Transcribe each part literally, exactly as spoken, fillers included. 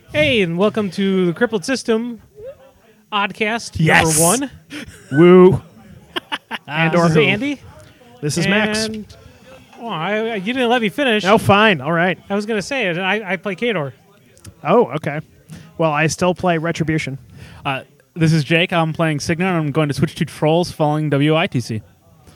Hey, and welcome to the Crippled System Oddcast Yes. number one. Woo. And or this is who? Andy. This is Max. And, oh, I, I- you didn't let me finish. Oh, fine. All right. I was going to say it. I, I play Kador. Oh, okay. Well, I still play Retribution. Uh, this is Jake. I'm playing Signa, and I'm going to switch to Trolls following W I T C.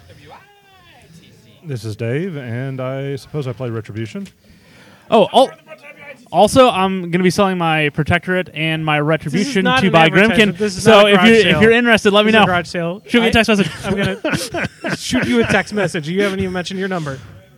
This is Dave, and I suppose I play Retribution. Oh, al- also, I'm going to be selling my Protectorate and my This is Retribution not to an buy advertisement. Grimkin. This is So not a if garage you're sale. if you're interested, let me This is know. a garage sale. Shoot me a I- text message. I'm going to shoot you a text message. You haven't even mentioned your number.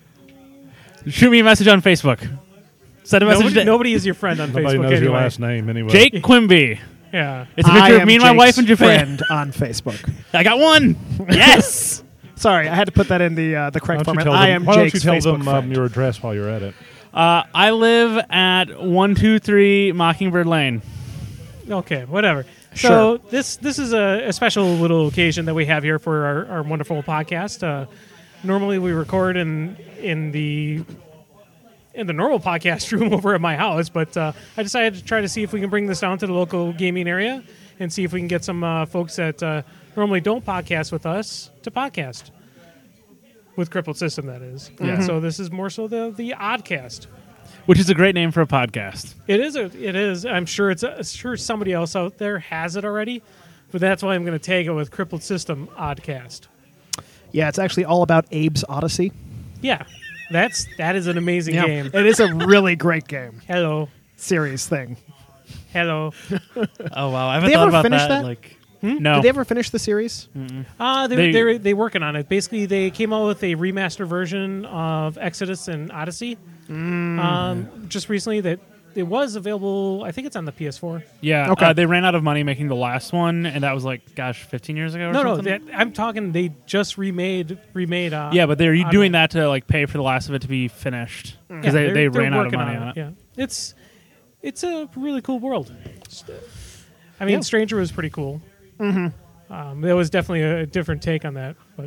Shoot me a message on Facebook. Send a message Nobody, to nobody is your friend on Nobody Facebook knows anyway. your last name anyway. Jake Quimby. Yeah. It's a I picture of am me and my Jake's wife in Japan. friend on Facebook. I got one. Yes. Sorry, I had to put that in the uh, the correct Why don't you format. tell I them, am why Jake's don't you tell Facebook them um, friend. your address while you're at it? Uh, I live at one two three Mockingbird Lane. Okay, whatever. Sure. So this this is a, a special little occasion that we have here for our, our wonderful podcast. Uh, normally we record in in the in the normal podcast room over at my house, but uh, I decided to try to see if we can bring this down to the local gaming area and see if we can get some uh, folks that uh, normally don't podcast with us to podcast with Crippled System. That is. Yeah. So this is more so the the Oddcast. Which is a great name for a podcast. It is. A, it is. I'm sure it's. A, sure somebody else out there has it already, but that's why I'm going to tag it with Crippled System Oddcast. Yeah, it's actually all about Abe's Odyssey. Yeah, that's that is an amazing Yeah. game. It is a really great game. Hello, Series thing. hello. Oh wow, I haven't They thought ever about finish that. that? Like, no. Did they ever finish the series? Uh, they They- they they working on it. Basically, they came out with a remaster version of Exodus and Odyssey. Um, just recently, that it was available. I think it's on the P S four. Yeah, Okay. uh, they ran out of money making the last one, and that was like, gosh, fifteen years ago or No, no. something? That, I'm talking. They just remade remade. Uh, yeah, but they're Oddworld. doing that to like pay for the last of it to be finished because Yeah, they, they're- they they're ran out of working money on on it. it. Yeah, it's it's a really cool world. I mean, Yeah. Stranger was pretty cool. Mm-hmm. Um, there was definitely a different take on that, but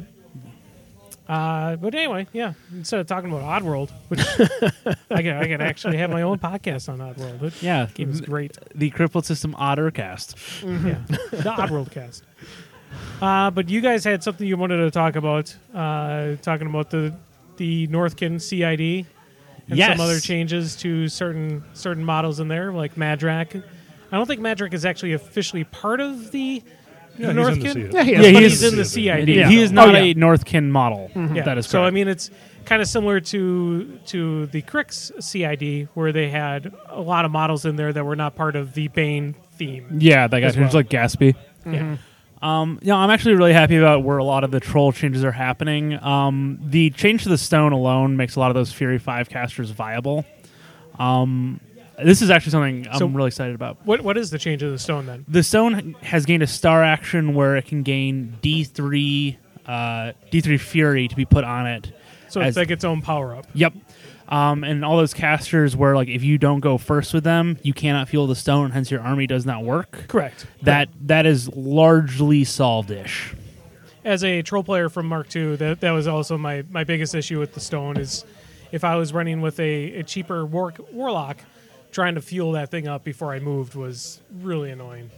uh, but anyway, yeah. Instead of talking about Oddworld, which I can I can actually have my own podcast on Oddworld. That Yeah, game is great. the Crippled System Ottercast. Yeah, the Oddworld cast. Uh, but you guys had something you wanted to talk about, uh, talking about the the Northkin C I D. And Yes. some other changes to certain certain models in there, like Madrak. I don't think Madrak is actually officially part of the, Yeah, the he's in the Northkin. C I D. Yeah, he is. Yeah, but he he's is- in the C I He, D. Yeah. he is not Oh, yeah. a Northkin model. Yeah. That is so. I correct. mean, it's kind of similar to to the Crix C I D, where they had a lot of models in there that were not part of the Bane theme. Yeah, that guy as who's well. like Gatsby. Yeah. Um, yeah, I'm actually really happy about where a lot of the troll changes are happening. Um, the change to the stone alone makes a lot of those Fury five casters viable. Um, this is actually something I'm So- really excited about. What what is the change of the stone then? The stone has gained a star action where it can gain D three uh, D three Fury to be put on it. So As- it's like its own power up. Yep. Um, and all those casters where like if you don't go first with them, you cannot fuel the stone, hence your army does not work. Correct. That that is largely solved-ish. As a troll player from Mark two, that that was also my, my biggest issue with the stone is if I was running with a, a cheaper war, warlock, trying to fuel that thing up before I moved was really annoying.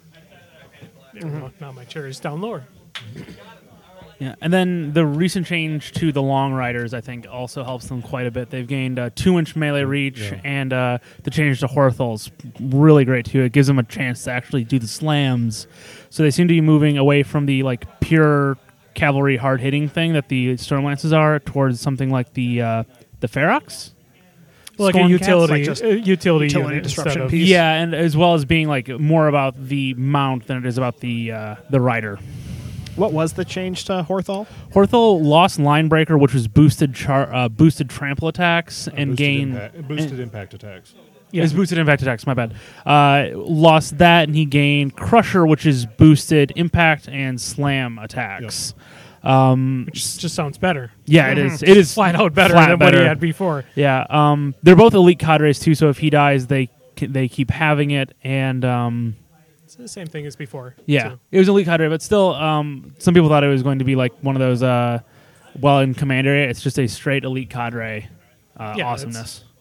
Now- Now my chair is down lower. Yeah, and then the recent change to the Long Riders, I think, also helps them quite a bit. They've gained a two-inch melee reach, Yeah. and uh, the change to Horthel's really great too. It gives them a chance to actually do the slams. So they seem to be moving away from the like pure cavalry hard-hitting thing that the Stormlances are towards something like the uh, the Ferox. Like a Scorn Cats, utility, like just uh, utility, utility unit disruption instead of- piece. Yeah, and as well as being like more about the mount than it is about the uh, the rider. What was the change to Horthol? Horthel lost Linebreaker, which was boosted char- uh, boosted trample attacks, Uh, and boosted gained impact, boosted impact attacks. Yeah. It's boosted impact attacks. My bad. Uh, lost that, and he gained Crusher, which is boosted impact and slam attacks. Um, Which just sounds better. yeah, it is. It is Flat out better flat than what better. he had before. Yeah, um, they're both elite cadres too. So if he dies, they they keep having it, and um, It's the same thing as before. yeah, So, it was elite cadre, but still, um, some people thought it was going to be like one of those. Uh, well, in command area, it's just a straight elite cadre uh, Yeah, awesomeness.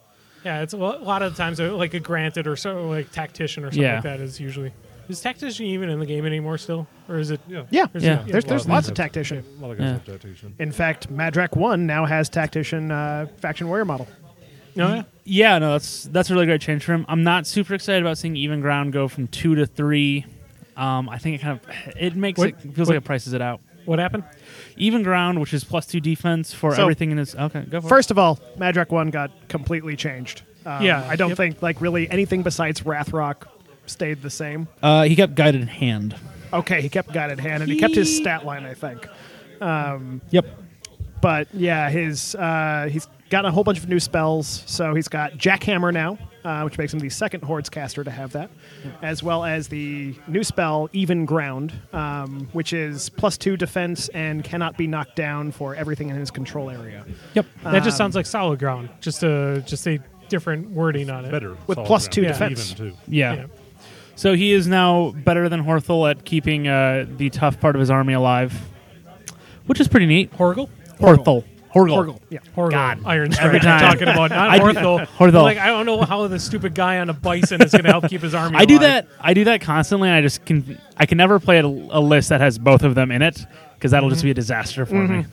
Yeah, it's a lo- a lot of the times uh, like a granted or so like tactician or something Yeah. like that is usually. Is tactician even in the game anymore still, or is it? Yeah. Yeah, Or is Yeah. it- There's there's A lot of lots of guys have- tactician. A lot of guys Yeah. have tactician. In fact, Madrak One now has tactician uh, faction warrior model. No, yeah. Yeah, no, that's that's a really great change for him. I'm not super excited about seeing even ground go from two to three. Um, I think it kind of it makes What- it feels what- like it prices it out. What happened? Even ground, which is plus two defense for So, everything in his. Okay, go for First of all, Madrak One got completely changed. Um, Yeah, I don't yep. think like really anything besides Wrathrock stayed the same. it. Uh, he kept guided hand. Okay, he kept guided hand and he kept his stat line, I think. Um, Yep. but yeah, his uh, he's got a whole bunch of new spells. So he's got Jackhammer now, uh, which makes him the second Hordes caster to have that, as well as the new spell Even Ground, um, which is plus two defense and cannot be knocked down for everything in his control area. Yep. That just sounds like solid ground. Just a just a different wording on it. Better. With solid plus ground. two Yeah. defense. Even, too. Yeah. Yeah. So he is now better than Horthel at keeping uh, the tough part of his army alive, which is pretty neat. Horgle. Horthel. Horgle. Horgle, yeah. Horgle. God. Iron Strike. Every I'm time. talking about not I do- Horthel. Horthel. Like I don't know how the stupid guy on a bison is going to help keep his army. I do alive. that. I do that constantly. And I just can. I can never play a, a list that has both of them in it because that'll just be a disaster for me.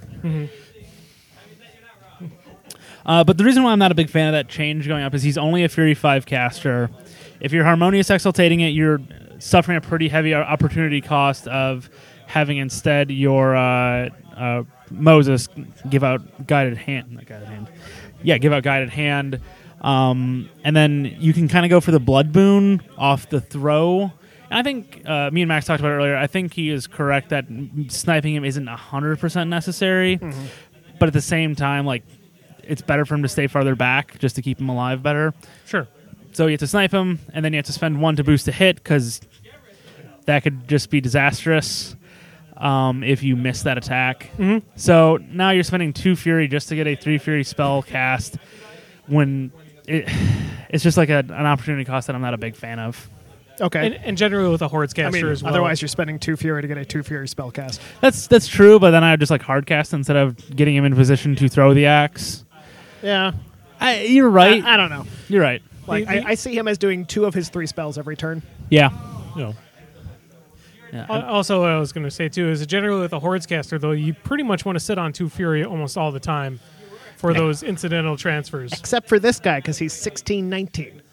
Uh, but the reason why I'm not a big fan of that change going up is he's only a Fury five caster. If you're Harmonious Exaltating it, you're suffering a pretty heavy opportunity cost of having instead your uh, uh, Moses give out Guided Hand. Not Guided Hand. Yeah, give out Guided Hand. Um, and then you can kind of go for the Blood Boon off the throw. And I think, uh, me and Max talked about it earlier, I think he is correct that m- sniping him isn't one hundred percent necessary. Mm-hmm. But at the same time, like, it's better for him to stay farther back just to keep him alive better. Sure. So you have to snipe him, and then you have to spend one to boost a hit because that could just be disastrous um, if you miss that attack. Mhm. So now you're spending two Fury just to get a three Fury spell cast when it, it's just like a, an opportunity cost that I'm not a big fan of. Okay. And, and generally with a Hordes I caster mean, as well. otherwise you're spending two Fury to get a two Fury spell cast. That's that's true, but then I would just like hard cast instead of getting him in position to throw the axe. Yeah. I, you're right. I, I don't know. you're right. Like The- the- I, I see him as doing two of his three spells every turn. Yeah. You know, yeah. Al- Also, what I was going to say too is that generally with a Hordes caster, though, you pretty much want to sit on two Fury almost all the time for those incidental transfers. Except for this guy, because he's sixteen nineteen.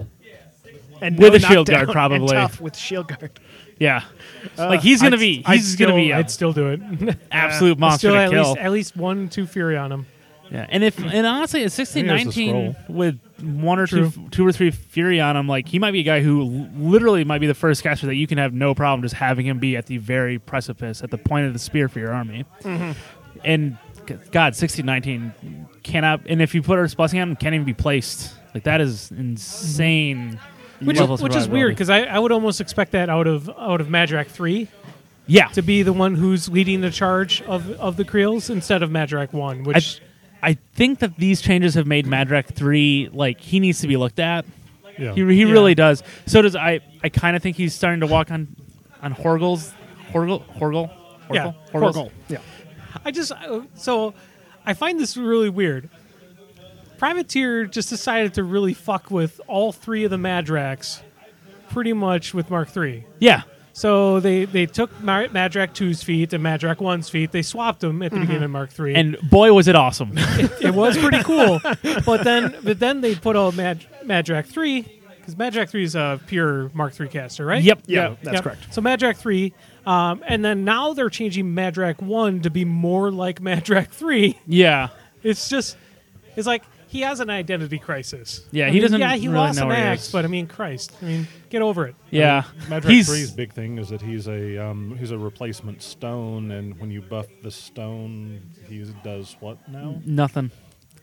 And With no a shield guard, knockdown probably. and tough with shield guard. yeah. like he's gonna I'd- be I'd he's gonna still- be an I'd still do it. absolute monster still to at kill. least at least one two Fury on him. Yeah, and if and honestly, at sixteen He has the nineteen scroll. with one or True. two, two or three Fury on him, like he might be a guy who l- literally might be the first caster that you can have no problem just having him be at the very precipice, at the point of the spear for your army. Mm-hmm. And g- God, sixteen nineteen cannot, and if you put Earth's Blessing on him, can't even be placed. Like that is insane. Which level is, which is weird survivability. because I, I would almost expect that out of out of Madrak three yeah, to be the one who's leading the charge of, of the Creels instead of Madrak one, which I think that these changes have made Madrak three like he needs to be looked at. yeah. He, he Yeah. really does. So does I. I kind of think he's starting to walk on on Horgle's Horgle Horgle Horgle Yeah, Horgle's- Horgle. Yeah. I just uh, so I find this really weird. Privateer just decided to really fuck with all three of the Madraks, pretty much with Mark three. Yeah, So they, they took Ma- Madrak two's feet and Madrak one's feet. They swapped them at the beginning of Mark three, and boy was it awesome. it was pretty cool. But then but then they put out Mad- Madrak three because Madrak three is a pure Mark three caster, right? Yep. Yeah, that's Yep. correct. So Madrak three, um, and then now they're changing Madrak one to be more like Madrak three. Yeah. It's just, it's like he has an identity crisis. Yeah, I he mean, doesn't Yeah, he really lost know an where he axe, is. but I mean, Christ, I mean, get over it. Yeah. Madrak He's- three's big thing is that he's a um, he's a replacement stone, and when you buff the stone, he does what now? Nothing.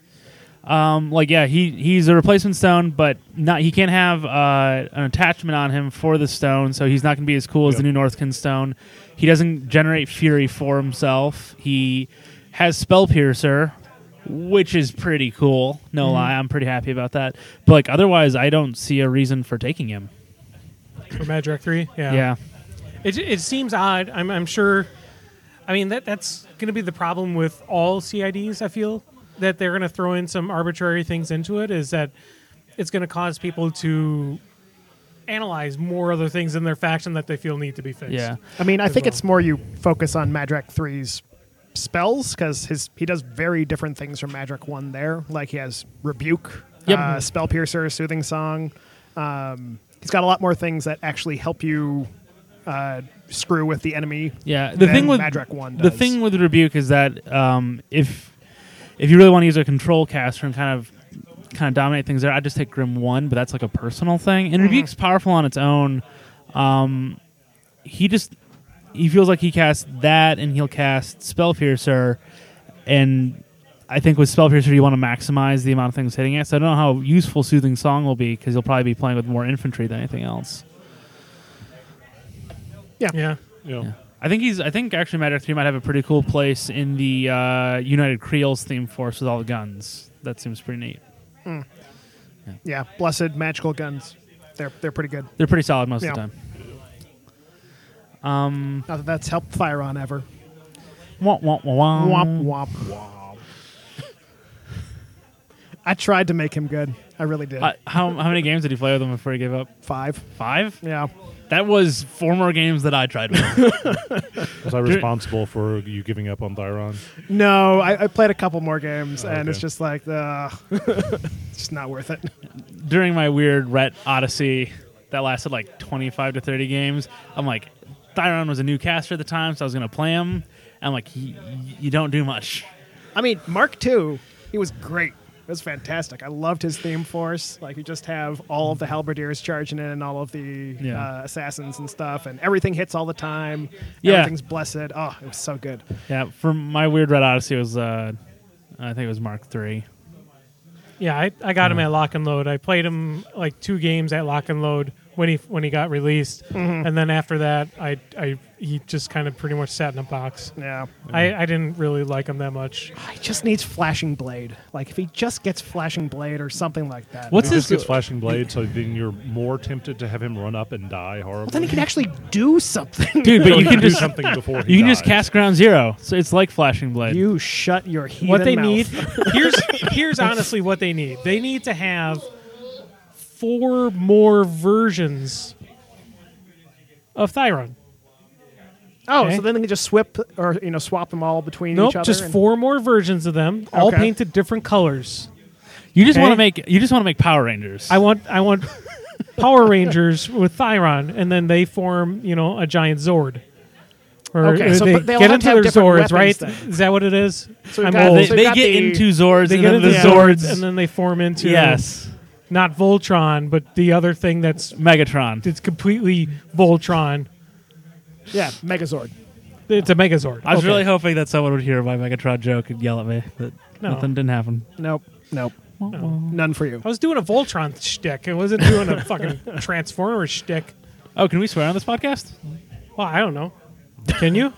Um, like yeah, he he's a replacement stone, but not he can't have uh, an attachment on him for the stone, so he's not going to be as cool as Yep. the new Northkin stone. He doesn't generate fury for himself. He has Spell Piercer, which is pretty cool. No lie, I'm pretty happy about that. But like otherwise, I don't see a reason for taking him. For Madrak three, yeah. Yeah, It, it seems odd. I'm, I'm sure. I mean, that that's going to be the problem with all C I Ds, I feel, that they're going to throw in some arbitrary things into it, is that it's going to cause people to analyze more other things in their faction that they feel need to be fixed. Yeah. I mean, I as think well. it's more you focus on Madrak three's spells because his he does very different things from Madrak one there. Like he has Rebuke, Yep. uh, Spell Piercer, Soothing Song. Um, he's got a lot more things that actually help you uh, screw with the enemy. Yeah, the than thing with Madrak one the does. thing with Rebuke is that um, if if you really want to use a control caster and kind of kind of dominate things there, I'd just take Grim one, but that's like a personal thing. And Mhm. Rebuke's powerful on its own. Um, he just he feels like he casts that, and he'll cast Spell Piercer, and I think with Spell Piercer you want to maximize the amount of things hitting it. So I don't know how useful Soothing Song will be because you'll probably be playing with more infantry than anything else. Yeah. You know, Yeah. I think he's. I think actually, Madrak three might have a pretty cool place in the uh, United Creoles theme force with all the guns. That seems pretty neat. Yeah, Blessed Magical Guns. They're they're pretty good. They're pretty solid most Yeah. of the time. Um, Not that that's helped Firon ever. womp, womp, womp, Womp womp womp. I tried to make him good. I really did. Uh, how how many games did you play with him before he gave up? Five. Five. Yeah. That was four more games that I tried with. was I responsible for you giving up on Thyron? No, I, I played a couple more games, Oh, and okay. it's just like, uh, it's just not worth it. During my weird Ret Odyssey that lasted like twenty-five to thirty games, I'm like, Thyron was a new caster at the time, so I was going to play him. And I'm like, y- y- you don't do much. I mean, Mark two, he was great. It was fantastic. I loved his theme force. Like, you just have all of the halberdiers charging in and all of the Yeah. uh, assassins and stuff, and everything hits all the time. Yeah. Everything's blessed. Oh, it was so good. Yeah, for my weird Red Odyssey was, uh, I think it was Mark three. Yeah, I, I got him at Lock and Load. I played him like two games at Lock and Load when he when he got released, Mm-hmm. and then after that, I I he just kind of pretty much sat in a box. Yeah. I, I didn't really like him that much. He just needs Flashing Blade. Like, if he just gets Flashing Blade or something like that. What's He his- just gets flashing blade, so then you're more tempted to have him run up and die horribly. Well, then he can actually do something. Dude, So but you he can do just something before he you can just dies. cast Ground Zero. So it's like Flashing Blade. You shut your heathen What they mouth. need here's here's honestly what they need. They need to have four more versions of Thyron. Oh, Okay. so then they can just swip or you know swap them all between Nope, each other. just and- four more versions of them, all Okay. painted different colors. you just Okay. want to make you just want to make Power Rangers. I want I want Power Rangers with Thyron, and then they form, you know, a giant Zord. Or Okay, or so they but they all get have to into have their different Zords, weapons right? then. Is that what it is? So we've I'm got- old. they so we've they got get the- into Zords They and get then into the the Zords. Zords, and then they form into yes, not Voltron, but the other thing that's Megatron. it's completely Voltron. Yeah, Megazord. It's a Megazord. I was Okay. really hoping that someone would hear my Megatron joke and yell at me, but No. nothing didn't happen. Nope. Nope. No. None for you. I was doing a Voltron shtick. I wasn't doing a fucking Transformer shtick. Oh, can we swear on this podcast? Well, I don't know. Can you?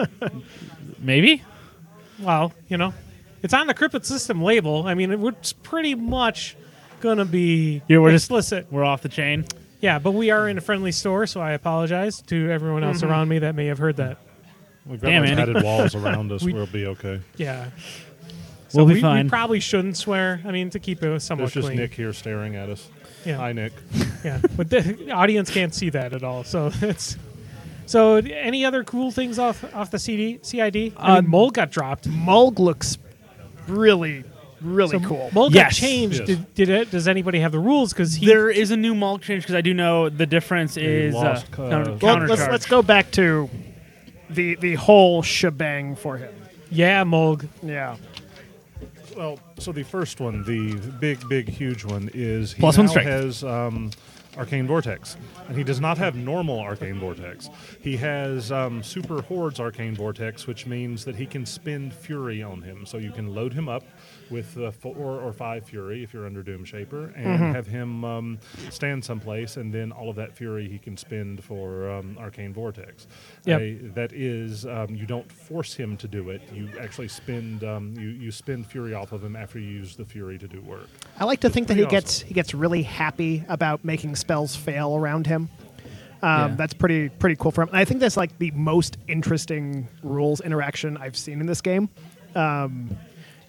Maybe. Well, you know, it's on the Cryptid System label. I mean, it's pretty much gonna be Yeah, we're just- explicit. We're off the chain. Yeah, but we are in a friendly store, so I apologize to everyone else around me that may have heard that. We've got Damn, like Andy. padded walls around us. We- We'll be okay. Yeah. So We'll be we, fine. We probably shouldn't swear. I mean, to keep it somewhat There's just clean. Nick here staring at us. Yeah. Hi, Nick. Yeah, but the audience can't see that at all. So it's so. Any other cool things off off the C D C I D? I Uh, mean, Mold got dropped. Mulg looks really, really So cool. Mold Yes. got changed. Yes. Did, did it? Does anybody have the rules? Because he There is a new Mulk change because I do know the difference is uh, lost, uh, counter, Well, Well, counter let's, charge. let's go back to the the whole shebang for him. yeah, Mold. Yeah. Well, so the first one, the big, big, huge one, is he Plus one now strength. has um, Arcane Vortex, and he does not have normal Arcane Vortex. He has um, Super Horde's Arcane Vortex, which means that he can spend Fury on him. So you can load him up with uh, four or five Fury if you're under Doom Shaper, and have him um, stand someplace, and then all of that Fury he can spend for um, Arcane Vortex. Yep. Uh, that is, um, you don't force him to do it. You actually spend um, you you spend Fury off of him after you use the Fury to do work. I like to think that he pretty gets he gets really happy about making spells fail around him. Um, Yeah. That's pretty pretty cool for him. And I think that's like the most interesting rules interaction I've seen in this game. Um,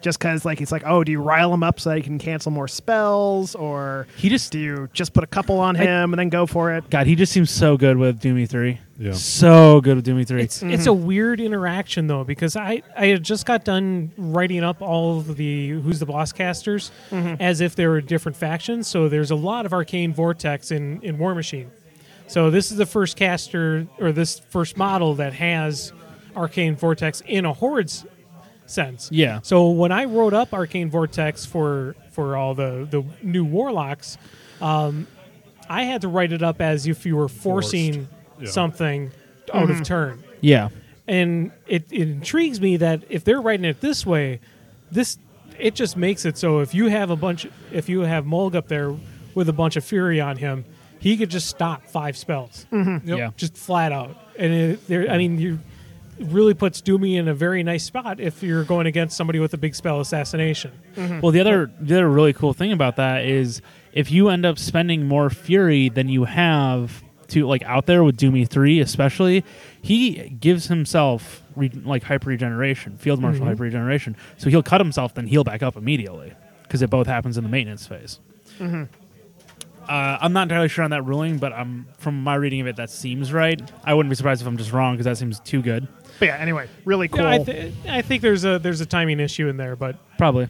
just because like it's like, oh, do you rile him up so that he can cancel more spells, or He just do you just put a couple on him and then go for it? God, he just seems so good with Doomy three. Yeah. So good with Doomy three. It's it's a weird interaction though, because I I had just got done writing up all of the Who's the Boss casters as if they were different factions. So there's a lot of Arcane Vortex in in War Machine. So this is the first caster or this first model that has Arcane Vortex in a Hordes sense. Yeah. So when I wrote up Arcane Vortex for for all the the new Warlocks, um, I had to write it up as if you were forcing Yeah. something out of turn. Yeah. And it, it intrigues me that if they're writing it this way, this it just makes it so if you have a bunch, if you have Mulg up there with a bunch of Fury on him, he could just stop five spells, Yep. Yeah. just flat out. And it, there, I mean, you it really puts Doomy in a very nice spot if you're going against somebody with a big spell assassination. Well, the other the other really cool thing about that is if you end up spending more Fury than you have to like out there with Doomy three, especially, he gives himself re- like hyper regeneration, field marshal Mm-hmm. hyper regeneration. So he'll cut himself, then heal back up immediately because it both happens in the maintenance phase. Mm-hmm. Uh, I'm not entirely sure on that ruling, but um, from my reading of it, that seems right. I wouldn't be surprised if I'm just wrong because that seems too good. But yeah, anyway, really cool. Yeah, I, th- I think there's a there's a timing issue in there, but Probably.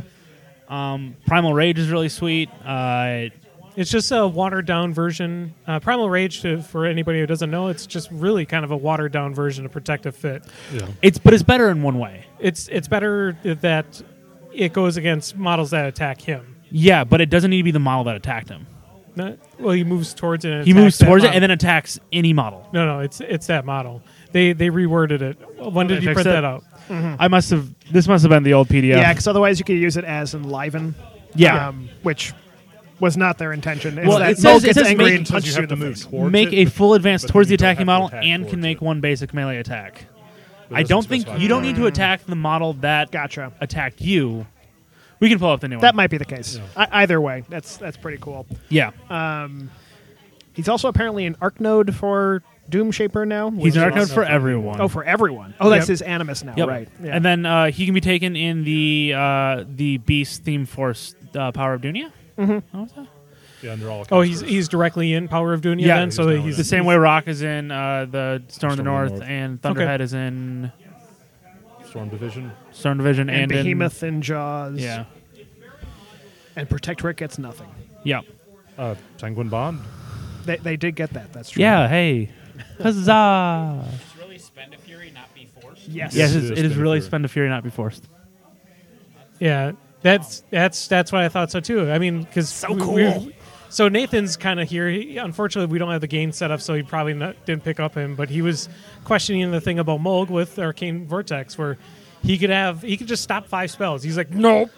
Um, Primal Rage is really sweet. Uh, it's just a watered down version. Uh, Primal Rage, to, for anybody who doesn't know, it's just really kind of a watered down version of Protective Fit. Yeah. it's but it's better in one way. It's it's better that it goes against models that attack him. Yeah, but it doesn't need to be the model that attacked him. No, well, he moves towards it. And He attacks moves that towards it model. and then attacks any model. no, no, it's it's that model. They they reworded it. When did They you fixed print it? that out? I must have. This must have been the old P D F. Yeah, because otherwise you could use it as enliven. Yeah. um, which was not their intention. Is Well, that it Mo says- it gets says angry make- and Because punches you you have in to the move face. towards make it, a full advance but towards the you don't attacking have to model attack and can towards make it. one basic melee attack. It I doesn't don't think specify you don't that. need to attack the model that Gotcha. attacked you. We can pull up the new That one. might be the case. I, either way, that's that's pretty cool. Yeah, Um, he's also apparently an arc node for Doom Shaper now. he's which an is arc node awesome. for everyone. Oh, for everyone. Oh, that's Yep. his Animus now, Yep. right? Yeah. And then uh, he can be taken in the uh, the Beast Theme Force uh, Power of Dunya. Mm-hmm. that? Yeah, and they're all Oh, he's casters. he's directly in Power of Dunya Yeah, then, he's so now he's The same way Rock is in uh, the Storm of the Storm of the North, North. and Thunderhead is in Storm Division. Storm Division, and and, in- Behemoth and Jaws. yeah, And Protectorate gets nothing. yeah, Uh, Sanguine Bond. They, they did get that. That's true. yeah. Hey, huzzah! It's really spend a fury, not be forced. Yes. Yes, it it is is, it spend is a really fury. spend a fury, not be forced. Yeah, that's that's that's what I thought so too. I mean, because so cool. So Nathan's kind of here. He, unfortunately, we don't have the game set up, so he probably not, didn't pick up him. But he was questioning the thing about Mulg with Arcane Vortex, where he could have he could just stop five spells. He's like, nope,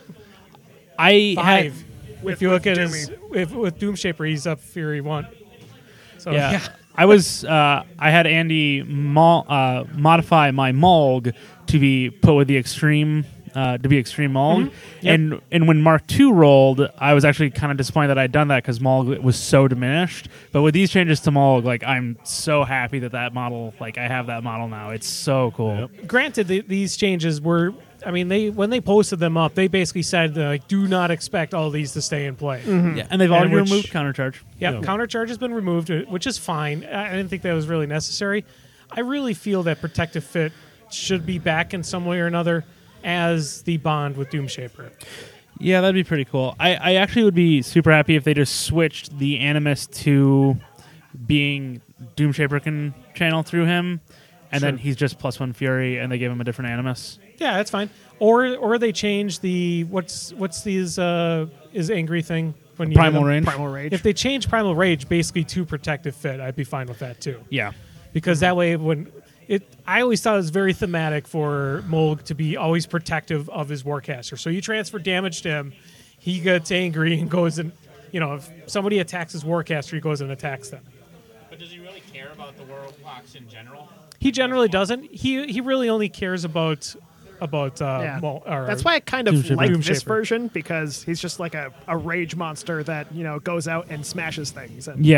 I five. had if you look at his if, with Doom Shaper, he's up Fury one. So yeah. yeah. I was uh, I had Andy mol- uh, modify my Mulg to be put with the extreme uh, to be extreme Mulg, Yep. and and when Mark two rolled, I was actually kind of disappointed that I'd done that because Mulg was so diminished. But with these changes to Mulg, like I'm so happy that that model, like I have that model now. It's so cool. Yep. Granted, the, these changes were. I mean, they when they posted them up, they basically said, uh, "Do not expect all these to stay in play." Yeah, and they've And already which- removed countercharge. Yeah, Yeah. counter charge has been removed, uh, which is fine. I I didn't think that was really necessary. I really feel that Protective Fit should be back in some way or another as the bond with Doom Shaper. Yeah, that'd be pretty cool. I, I actually would be super happy if they just switched the Animus to being Doom Shaper can channel through him, and then Sure. he's just plus one Fury, and they give him a different Animus. Yeah, that's fine. Or or they change the what's what's these uh is angry thing when you hit Primal them? Range. Primal Rage. If they change Primal Rage basically to Protective Fit, I'd be fine with that too. Yeah. Because that way when it I always thought it was very thematic for Mulg to be always protective of his Warcaster. So you transfer damage to him, he gets angry and goes and you know, if somebody attacks his Warcaster, he goes and attacks them. But does he really care about the world clocks in general? He generally doesn't. He he really only cares about about uh Yeah. Mul- or, That's why I kind Doom of Shaper. like Doom this Shaper. version because he's just like a, a rage monster that you know goes out and smashes things. And Yeah.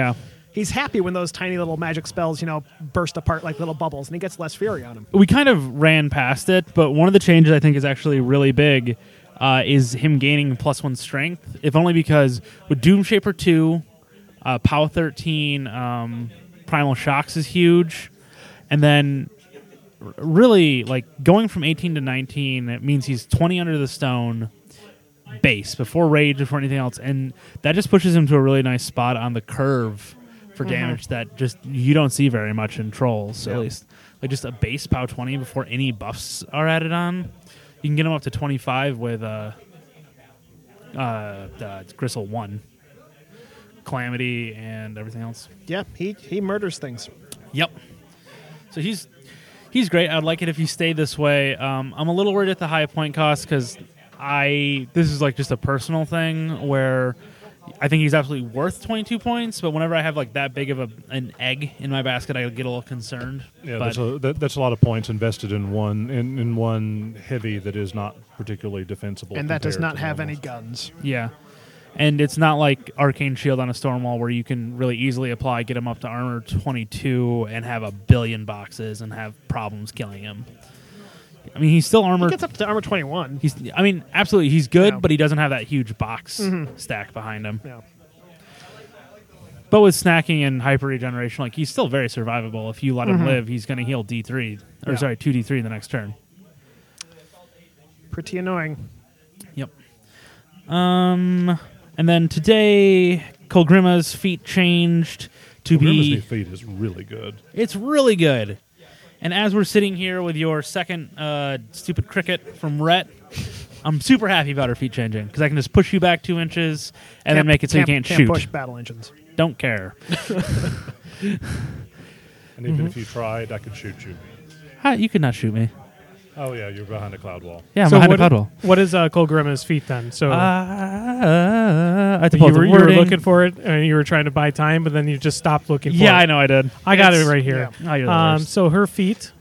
he's happy when those tiny little magic spells, you know, burst apart like little bubbles, and he gets less fury on him. We kind of ran past it, but one of the changes I think is actually really big uh, is him gaining plus one strength, if only because with Doom Shaper two, uh, Pow thirteen, um, Primal Shocks is huge, and then r- really, like, going from eighteen to nineteen, it means he's twenty under the stone base, before Rage, before anything else, and that just pushes him to a really nice spot on the curve for damage that just you don't see very much in Trolls, Yeah. at least. Like, just a base Pow twenty before any buffs are added on. You can get him up to twenty-five with uh, uh, uh, Gristle one. Calamity and everything else. Yeah, he he murders things. Yep. So he's he's great. I'd like it if he stayed this way. Um, I'm a little worried at the high point cost because I this is like just a personal thing where I think he's absolutely worth twenty-two points. But whenever I have like that big of a an egg in my basket, I get a little concerned. Yeah, but that's a, that, that's a lot of points invested in one in, in one heavy that is not particularly defensible. And that does compared not to have normal. any guns. yeah. And it's not like Arcane Shield on a Stormwall where you can really easily apply, get him up to armor twenty-two, and have a billion boxes and have problems killing him. I mean, he's still He armored. gets up to armor twenty-one. He's, I mean, absolutely, he's good, Yeah. but he doesn't have that huge box Mhm. stack behind him. Yeah. But with snacking and hyper regeneration, like he's still very survivable. If you let him Mhm. live, he's going to heal D three, or Yeah. sorry, two D three the next turn. Pretty annoying. Yep. Um, and then today, Kolgrima's feat changed to Grimma's be. new feat is really good. It's really good. And as we're sitting here with your second uh, stupid cricket from Rhett, I'm super happy about her feet changing because I can just push you back two inches and then make it so you can't, can't shoot. push battle engines. Don't care. And Mm-hmm. even if you tried, I could shoot you. Hi, you could not shoot me. Oh yeah, you're behind a cloud wall. Yeah, I'm so behind what, a cloud wall. what is uh, Cole Grimma's feat then? So Uh, I have to you, pull up were, the you were wording. looking for it, and you were trying to buy time, but then you just stopped looking for Yeah, it. I know I did. I got It's- it right here. Oh, you're the Um, worst. so her feat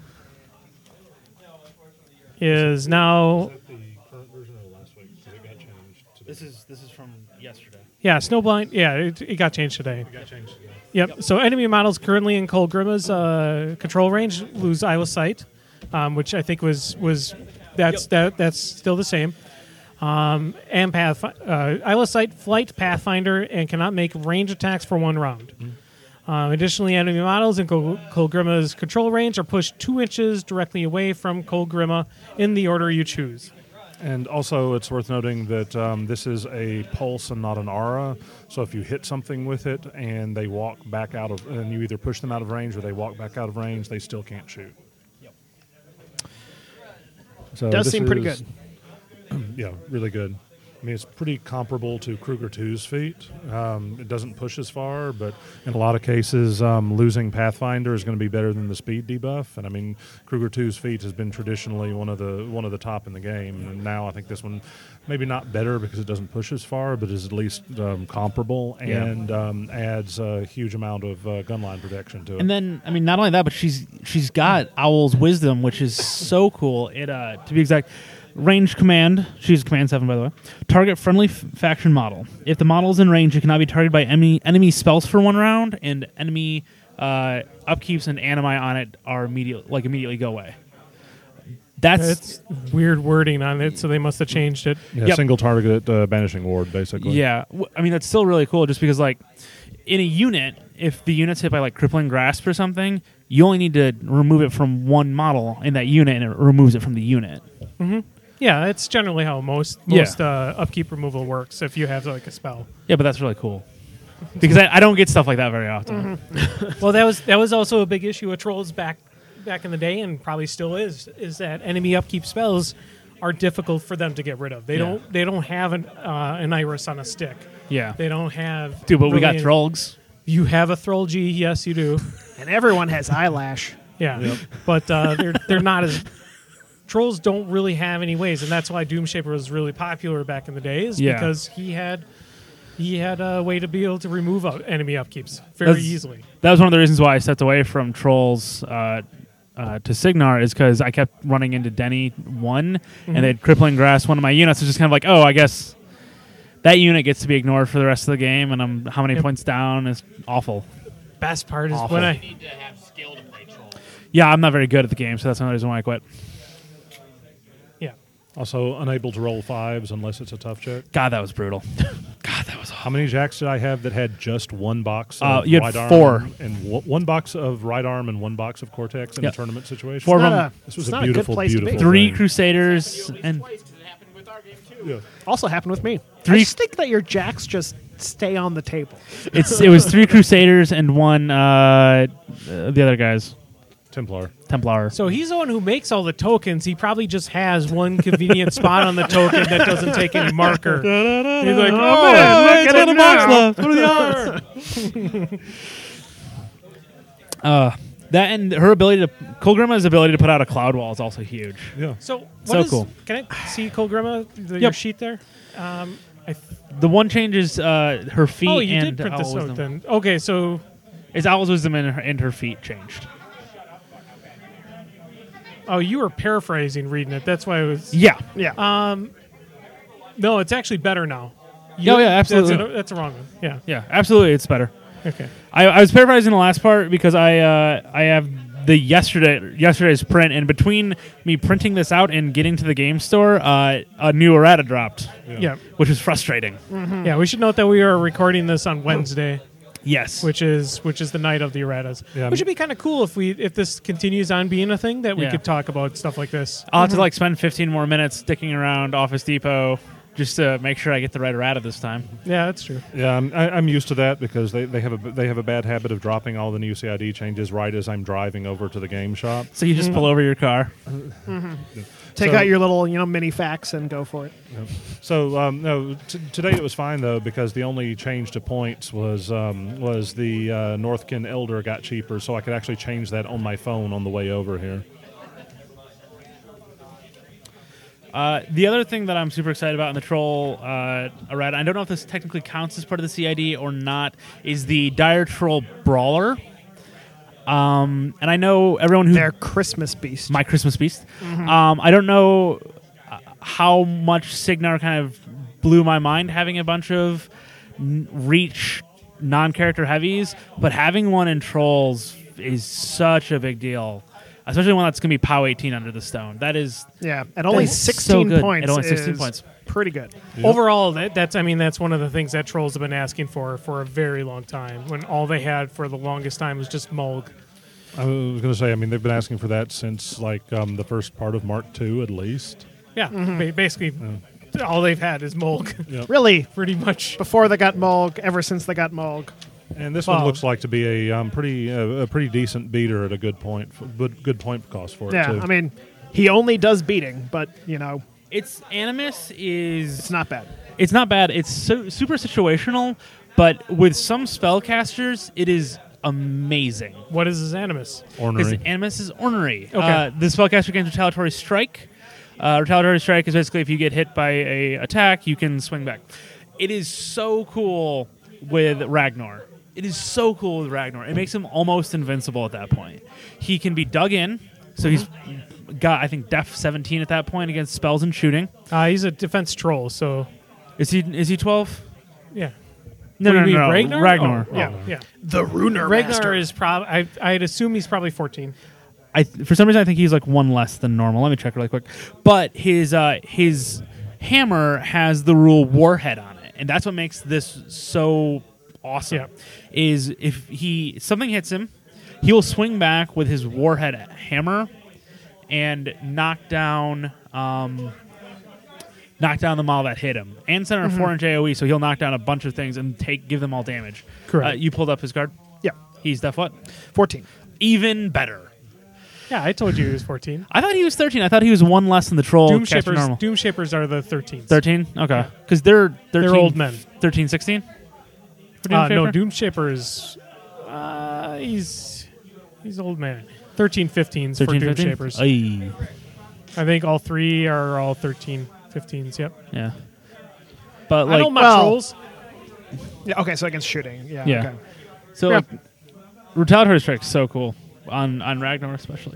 is now, The current version of last week because it got changed. Today. This is this is from yesterday. yeah, Snowblind. Yeah, it, it got changed today. It got changed today. Yep. So enemy models currently in Cole Grimma's uh, control range lose Eye of Sight, um, which I think was was that's that that's still the same. Um, and path uh, Eye of Sight, Flight, Pathfinder, and cannot make range attacks for one round. Um, additionally, enemy models in Cole, Cole Grimma's control range are pushed two inches directly away from Cole Grimma in the order you choose. And also, it's worth noting that um, this is a pulse and not an aura. So if you hit something with it and they walk back out of, and you either push them out of range or they walk back out of range, they still can't shoot. Yep. So Does this seem pretty is- good. Yeah, really good. I mean, it's pretty comparable to Kruger two's feat. Um, it doesn't push as far, but in a lot of cases, um, losing Pathfinder is going to be better than the speed debuff. And I mean, Kruger two's feat has been traditionally one of the one of the top in the game, and now I think this one maybe not better because it doesn't push as far, but is at least um, comparable Yeah. and um, adds a huge amount of uh, gunline protection to it. And then, I mean, not only that, but she's she's got Owl's Wisdom, which is so cool. It, uh, to be exact, range command. She's command seven, by the way. Target friendly f- faction model. If the model is in range, it cannot be targeted by enemy enemy spells for one round, and enemy uh, upkeeps and animi on it are immediate like immediately go away. That's It's weird wording on it, so they must have changed it. yeah, yep. single target uh, banishing ward, basically. yeah. W- I mean, that's still really cool, just because like in a unit, if the unit's hit by like crippling grasp or something, you only need to remove it from one model in that unit, and it removes it from the unit. Yeah, it's generally how most Yeah. most uh, upkeep removal works. If you have like a spell. Yeah, but that's really cool because I, I don't get stuff like that very often. Well, that was that was also a big issue with trolls back back in the day, and probably still is. Is that enemy upkeep spells are difficult for them to get rid of. They Yeah. don't they don't have an uh, an iris on a stick. Yeah, They don't have. dude, but we got really- Trolls. You have a Thrall G, yes, you do. And everyone has eyelash. Yeah, but uh, they're they're not as. Trolls don't really have any ways, and that's why Doomshaper was really popular back in the days Yeah. because he had he had a way to be able to remove uh, enemy upkeeps very That's- easily. That was one of the reasons why I stepped away from Trolls uh, uh, to Signar, is because I kept running into Denny one, and they had crippling grass. One of my units was just kind of like, oh, I guess that unit gets to be ignored for the rest of the game, and I'm how many Yep. points down is awful. best part is Awful. when You I need to have skill to play troll. Yeah, I'm not very good at the game, so that's another reason why I quit. yeah. Also, unable to roll fives unless it's a tough check. God, that was brutal. God, that was awful. How many jacks did I have that had just one box of Uh, you had right four. arm and, and w- one box of right arm and one box of Cortex in Yep. a tournament situation? Four of Not them. a- This was it's a not a good beautiful, place to be. beautiful Three thing. Crusaders and Twice, 'cause it happened with our game too. Yeah. Also happened with me. Three- I just think that your jacks just stay on the table. it's it was three Crusaders and one uh, uh, the other guys Templar. Templar. So he's the one who makes all the tokens. He probably just has one convenient spot on the token that doesn't take any marker. He's like, oh, man, look at it now. What are the odds? uh, that and her ability to Kolgrima's ability to put out a cloud wall is also huge. Yeah. So what So is- cool. Can I see Kolgrima, the, your Yep. sheet there? Um, I th- The one change is uh, her feet oh, you and did print this Owl's out wisdom. then. Okay, so It's Owl's wisdom and her, and her feet changed. oh, you were paraphrasing reading it. That's why I was. Yeah, Yeah. No, it's actually better now. Oh, yeah, absolutely. That's a, that's a wrong one. Yeah. yeah, absolutely, it's better. Okay. I, I was paraphrasing the last part because I uh, I have the yesterday yesterday's print, and between me printing this out and getting to the game store, uh, a new errata dropped, Yeah. which was frustrating. Yeah. We should note that we are recording this on Wednesday, Yes, which is which is the night of the erratas. Yeah. Which would be kind of cool if we if this continues on being a thing that we Yeah. could talk about stuff like this. I'll have to like spend fifteen more minutes sticking around Office Depot just to make sure I get the right errata this time. Yeah, that's true. Yeah, I'm, I, I'm used to that because they, they have a they have a bad habit of dropping all the new C I D changes right as I'm driving over to the game shop. So you just pull over your car. Take so- out your little, you know, mini fax and go for it. So um, no, t- today it was fine though because the only change to points was um, was the uh, Northkin Elder got cheaper, so I could actually change that on my phone on the way over here. Uh, the other thing that I'm super excited about in the Troll uh, errata, I don't know if this technically counts as part of the C I D or not, is the Dire Troll Brawler. Um, and I know everyone who Their Christmas beast. my Christmas Beast. Um, I don't know uh, how much Signar kind of blew my mind having a bunch of n- reach non-character heavies, but having one in Trolls is such a big deal, especially one that's going to be POW eighteen under the stone. That is yeah, at only That's so sixteen good. points. At only sixteen is points. Pretty good. Overall, that, that's I mean that's one of the things that trolls have been asking for for a very long time. When all they had for the longest time was just Mulg. I was going to say, I mean, they've been asking for that since like um, the first part of Mark two, at least. Yeah, ba- basically all they've had is Mulg, Yep. Really, pretty much. before they got Mulg, ever since they got Mulg. And this Wow. one looks like to be a um, pretty uh, a pretty decent beater at a good point, f- good good point cost for it Yeah, too. I mean, he only does beating, but, you know, Its Animus is it's not bad. it's not bad. It's so, super situational, but with some spellcasters, it is amazing. What is his animus? His Ornery. Animus is ornery. Okay. Uh, the spellcaster gains retaliatory strike. Uh, retaliatory strike is basically if you get hit by a attack, you can swing back. It is so cool with Ragnar. It is so cool with Ragnar. It makes him almost invincible at that point. He can be dug in, so he's got I think def seventeen at that point against spells and shooting. Uh, he's a defense troll, so Is he is he twelve? yeah. No, What no, do you no, mean, no. Ragnar? Ragnar. Oh, yeah, yeah. The Runer Ragnar is probably. I'd assume he's probably fourteen. I for some reason I think he's like one less than normal. Let me check really quick. But his uh, his hammer has the rule Warhead on it, and that's what makes this so awesome. Yeah. Is if he something hits him, he will swing back with his Warhead hammer and knock down um, knock down the model that hit him, and send a four inch A O E. So he'll knock down a bunch of things and take give them all damage. Correct. Uh, you pulled up his card. Yeah, He's def what? fourteen. Even better. Yeah, I told you he was fourteen. I thought he was thirteen. I thought he was one less than the troll. Doom caster Shapers. normal. Doom Shapers are the thirteens. thirteen? Okay. Because they're thirteen, They're old men. thirteen, sixteen? For Doom Uh, no, Shaper? Doom Shapers. Uh, he's he's old man. Thirteen, fifteens for thirteen, Doom fifteen? Shapers. Aye. I think all three are all thirteen, fifteens. Yep. Yeah. But I know like, my well- trolls. Yeah, okay, so against shooting. Yeah. Yeah. Okay. so yeah. like, retaliatory strike's so cool on on Ragnar especially.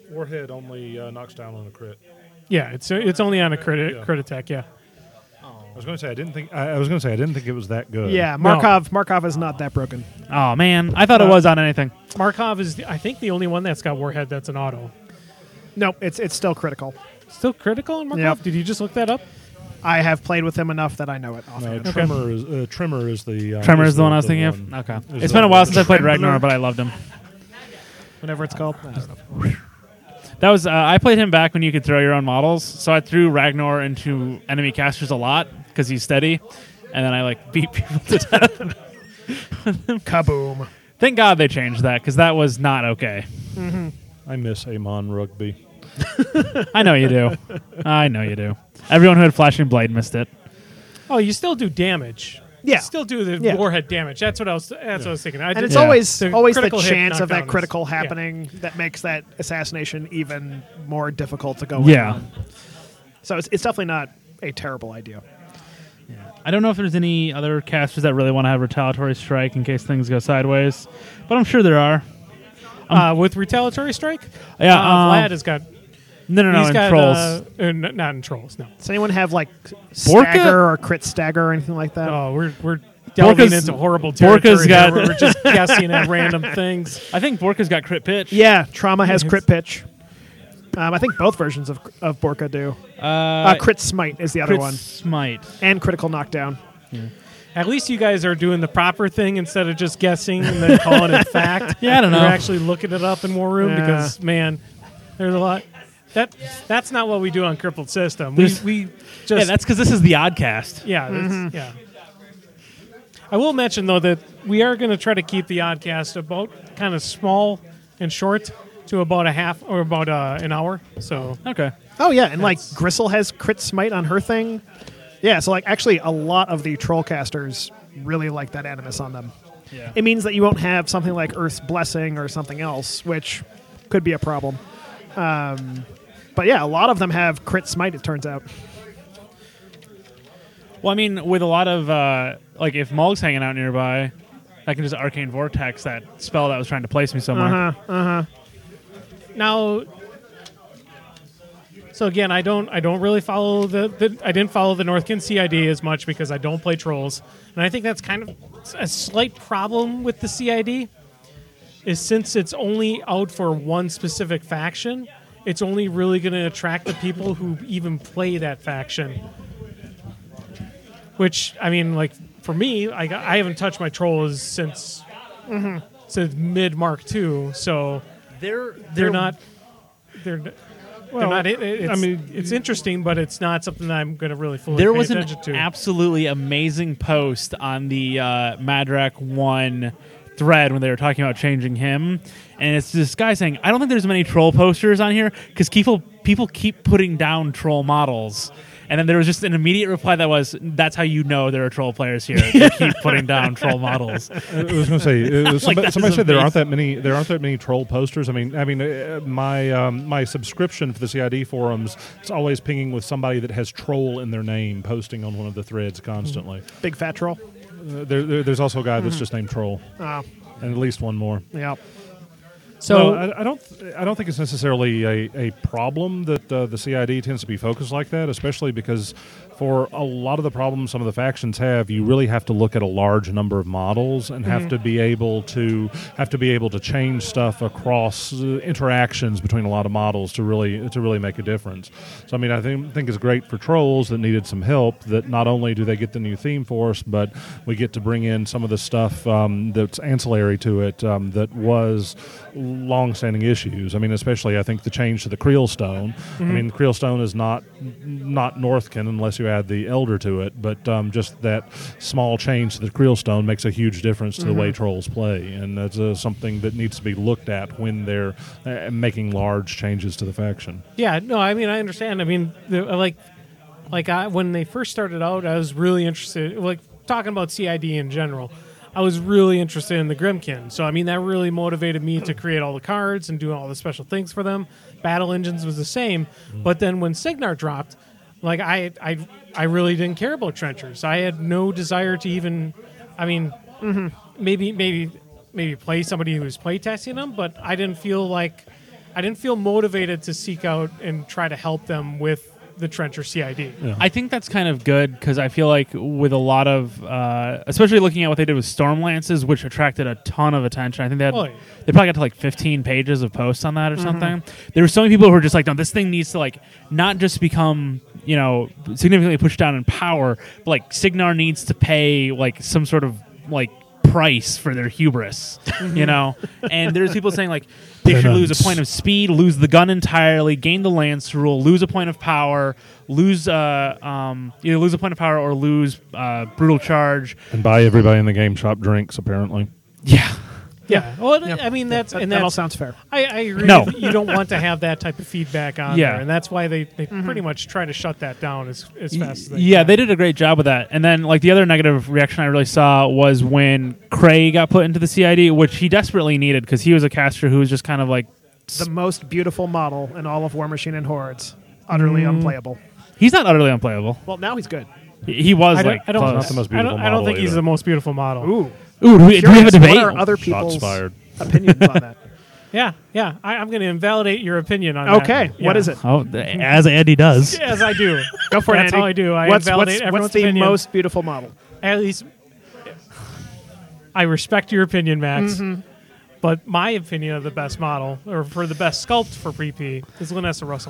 Warhead only uh, knocks down on a crit. Yeah, it's it's only on a crit Yeah. crit attack. Yeah. was going to say I didn't think. I, I was going to say I didn't think it was that good. Yeah, Markov Markov is not that broken. Oh man, I thought it Uh, was on anything. Markov is, the, I think, the only one that's got Warhead that's an auto. No, it's it's still critical. Still critical on Markov? Yep. Did you just look that up? I have played with him enough that I know it No, offhand. Trimmer is uh, Trimmer is the uh, Tremor is the one I was thinking of. one. Okay, Is it's the been a one while with since the I played Trembler. Ragnar, but I loved him. Whatever it's called. I don't know. That was uh, I played him back when you could throw your own models, so I threw Ragnar into enemy casters a lot because he's steady, and then I like beat people to death. Kaboom. Thank God they changed that because that was not okay. I miss Amon Rugby. I know you do. I know you do. Everyone who had Flashing Blade missed it. Oh, you still do damage. Yeah. You still do the Yeah. Warhead damage. That's what I was. That's what I was thinking. I And did- it's Yeah. always The always the critical hit chance of knockdown that is- critical yeah. happening that makes that assassination even more difficult to go Yeah. on. So it's, it's definitely not a terrible idea. I don't know if there's any other casters that really want to have Retaliatory Strike in case things go sideways, but I'm sure there are. uh, with retaliatory strike. Yeah, uh, um, Vlad has got. No, no, no, he's in got Trolls. Uh, uh, n- not in trolls. No. Does anyone have like stagger or crit stagger or anything like that? Oh, we're we're delving Borka's- into horrible territory. Borka's here got- where we're just guessing at random things. I think Borka's got crit pitch. Yeah, Trauma has Yes. crit pitch. Um, I think both versions of of Borka do. Uh, Uh, crit smite is the other crit one, smite. and critical knockdown. At least you guys are doing the proper thing instead of just guessing and then calling it fact. Yeah, I don't know. You're actually looking it up in War Room Yeah. because man, there's a lot. That that's not what we do on Crippled System. We There's- we Yeah, just that's because this is the Oddcast. yeah that's, yeah. I will mention though that we are going to try to keep the Oddcast about kind of small and short to about a half or about uh, an hour. So Okay. Oh yeah, and like Gristle has crit smite on her thing. Yeah, so like actually a lot of the troll casters really like that animus on them. Yeah. It means that you won't have something like Earth's Blessing or something else, which could be a problem. Um, but yeah, a lot of them have crit smite, it turns out. Well, I mean, with a lot of uh, like, if Mulg's hanging out nearby, I can just Arcane Vortex that spell that was trying to place me somewhere. Uh-huh, uh-huh. now, so again, I don't I don't really follow the, the I didn't follow the Northkin C I D as much because I don't play trolls, and I think that's kind of a slight problem with the C I D. Is since it's only out for one specific faction, it's only really going to attract the people who even play that faction. Which I mean, like for me, I got, I haven't touched my trolls since since mid Mark two, so They're they're not they're. They're Well, not. It, it's, I mean, it's interesting, but it's not something that I'm going to really fully There pay was an attention to. absolutely amazing post on the uh, Madrak one thread when they were talking about changing him, and it's this guy saying, "I don't think there's many troll posters on here because people people keep putting down troll models." And then there was just an immediate reply that was, "That's how you know there are troll players here. They keep putting down troll models." I was going to say, uh, Like, somebody, that somebody is said there aren't amazing. that many. There aren't that many troll posters. I mean, I mean, uh, my um, my subscription for the C I D forums is always pinging with somebody that has troll in their name, posting on one of the threads constantly. Big fat troll. Uh, there, there, there's also a guy that's just named Troll, Oh, and at least one more. yeah. so Well, I, I don't. I don't think it's necessarily a, a problem that uh, the C I D tends to be focused like that, especially because for a lot of the problems some of the factions have, you really have to look at a large number of models and have to be able to have to be able to change stuff across uh, interactions between a lot of models to really to really make a difference. So I mean, I think think it's great for trolls that needed some help. That not only do they get the new theme for us, but we get to bring in some of the stuff um, that's ancillary to it um, that was long-standing issues. I mean, especially I think the change to the Creel Stone. I mean, Creel Stone is not not Northkin unless you add the Elder to it, but um, just that small change to the Creel Stone makes a huge difference to the way trolls play, and that's uh, something that needs to be looked at when they're uh, making large changes to the faction. yeah, no, I mean I understand. I mean, the, like, like I, when they first started out, I was really interested. Like talking about C I D in general, I was really interested in the Grimkin. So I mean, that really motivated me to create all the cards and do all the special things for them. Battle Engines was the same, but then when Signar dropped, like I, I, I really didn't care about trenchers. I had no desire to even. I mean, maybe, maybe, maybe play somebody who was playtesting them, but I didn't feel like I didn't feel motivated to seek out and try to help them with the Trencher C I D. I think that's kind of good because I feel like with a lot of, uh, especially looking at what they did with Storm Lances, which attracted a ton of attention. I think they had, Oh, yeah. they probably got to like fifteen pages of posts on that or something. There were so many people who were just like, no, this thing needs to like not just become, you know, significantly pushed down in power, but like Signar needs to pay like some sort of like price for their hubris, you know. And there's people saying like they should lose a point of speed, lose the gun entirely, gain the lance rule, lose a point of power, lose uh um either lose a point of power or lose uh brutal charge. And buy everybody in the game shop drinks, apparently. Yeah. Yeah. Well, Yep. I mean that's That, and that all that's sounds fair. I, I agree. No. with- you don't want to have that type of feedback on Yeah. there, and that's why they, they pretty much try to shut that down as as fast as they Yeah, can. they did a great job with that. And then, like, the other negative reaction I really saw was when Cray got put into the C I D, which he desperately needed because he was a caster who was just kind of like, The most beautiful model in all of War Machine and Hordes. Utterly Mm. unplayable. he's not utterly unplayable. Well, now he's good. He, he was I don't, like, I don't, close. Not the most I don't, beautiful I don't model think he's either. the most beautiful model. Ooh. Ooh, do we, do we have a Curious, debate? What are other Shots people's fired. opinions on that? Yeah, yeah. I, I'm going to invalidate your opinion on Okay, that. what Yeah. is it? Oh, th- as Andy does. As I do. Go for it, That's Andy. how I do. I what's, invalidate what's, everyone's what's the opinion. most beautiful model? At least I respect your opinion, Max. Mm-hmm. But my opinion of the best model, or for the best sculpt for Pre-P, is Lanessa Russell.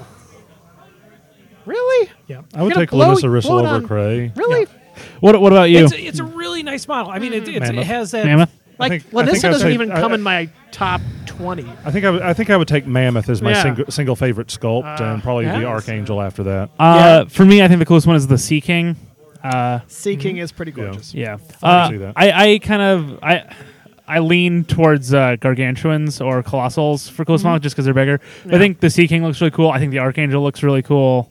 Really? Yeah. I would gonna take blow- Lanessa Russell blow it over on- Cray. Really? What, what about you? It's, it's a really nice model. I mean, it, it's, it Mammoth. has that. Mammoth? Like, think- I think Lanissa I would doesn't take- even I- come I- in my top twenty. I think I would, I think I would take Mammoth as my Yeah. single, single favorite sculpt, Uh, and probably yes. the Archangel after that. Uh, For me, I think the coolest one is the Sea King. Uh, Seeking is pretty gorgeous. yeah. I Uh, can see that. I, I kind of... I. I lean towards uh, Gargantuans or Colossals for coolest models just because they're bigger. But I Yeah. think the Sea King looks really cool. I think the Archangel looks really cool.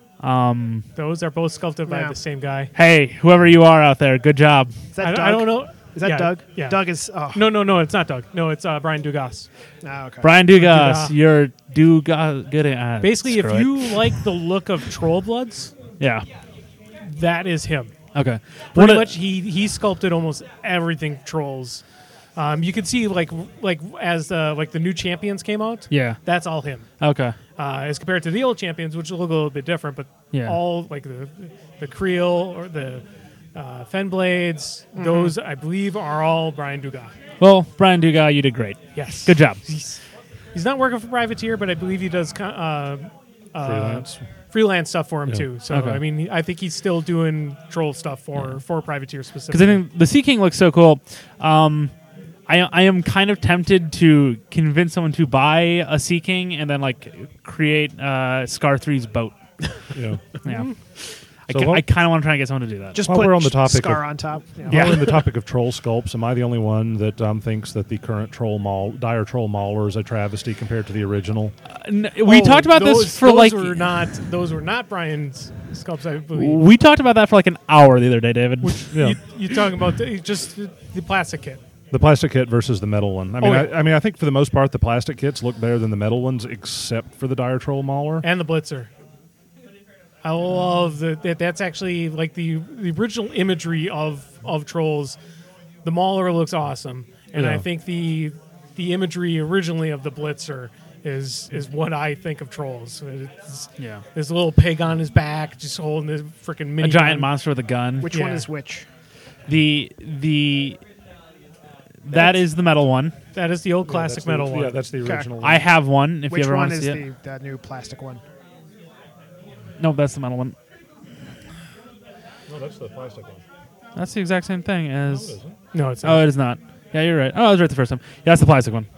Um, Those are both sculpted by Yeah. the same guy. hey, whoever you are out there, good job. Is that I, Doug? I don't know. Is that Yeah, Doug? Yeah. Doug is. Oh, No, no, no. It's not Doug. No, it's uh, Brian Dugas. ah, okay. Brian Dugas, Dugas. you're Dugas. Good at Basically, if screw it. you like the look of Troll Bloods, yeah, that is him. okay. Pretty One of- much, he he sculpted almost everything trolls. Um, you can see like like as uh, like the new champions came out. Yeah. That's all him. Okay. Uh, as compared to the old champions, which look a little bit different, but Yeah. all like the the Creel or the uh, Fenblades, Mm-hmm. those I believe are all Brian Dugas. Well, Brian Dugas, you did great. Yes, Good job. He's, he's not working for Privateer, but I believe he does co- uh, uh, Freelance. freelance stuff for him Yeah. too. So Okay. I mean, I think he's still doing troll stuff for for Privateer Because specifically. I think the Sea King looks so cool. Um, I I am kind of tempted to convince someone to buy a Sea King and then like create uh, Scar three's boat. Yeah. Yeah. I, So ca- what- I kind of want to try and get someone to do that. Just While put we're on the topic Scar of- on top. Yeah. Yeah. While in the topic of troll sculpts, am I the only one that um, thinks that the current troll maul, dire troll mauler is a travesty compared to the original? N- we Oh, talked about those, this for those like were not those were not Brian's sculpts, I believe. we talked about that for like an hour the other day, David. Yeah. You, you're talking about the, just the, the plastic kit. The plastic kit versus the metal one. I mean, Oh, yeah. I, I mean, I think for the most part, the plastic kits look better than the metal ones, except for the dire troll mauler. And the Blitzer. I love the that. That's actually like the the original imagery of of trolls. The Mauler looks awesome, and Yeah. I think the the imagery originally of the Blitzer is is what I think of trolls. It's, yeah. There's a little pig on his back, just holding this freaking A mini giant gun. monster with a gun. Which one Yeah. is which? The the that is the metal one. That is the old Yeah, classic that's the- metal one. Yeah, that's the original. I have one. If Which you ever one want to is see it. the, the new plastic one? No, that's the metal one. No, that's the plastic one. That's the exact same thing as. no, it's not. Oh, it is not. Yeah, you're right. Oh, I was right the first time. Yeah, that's the plastic one.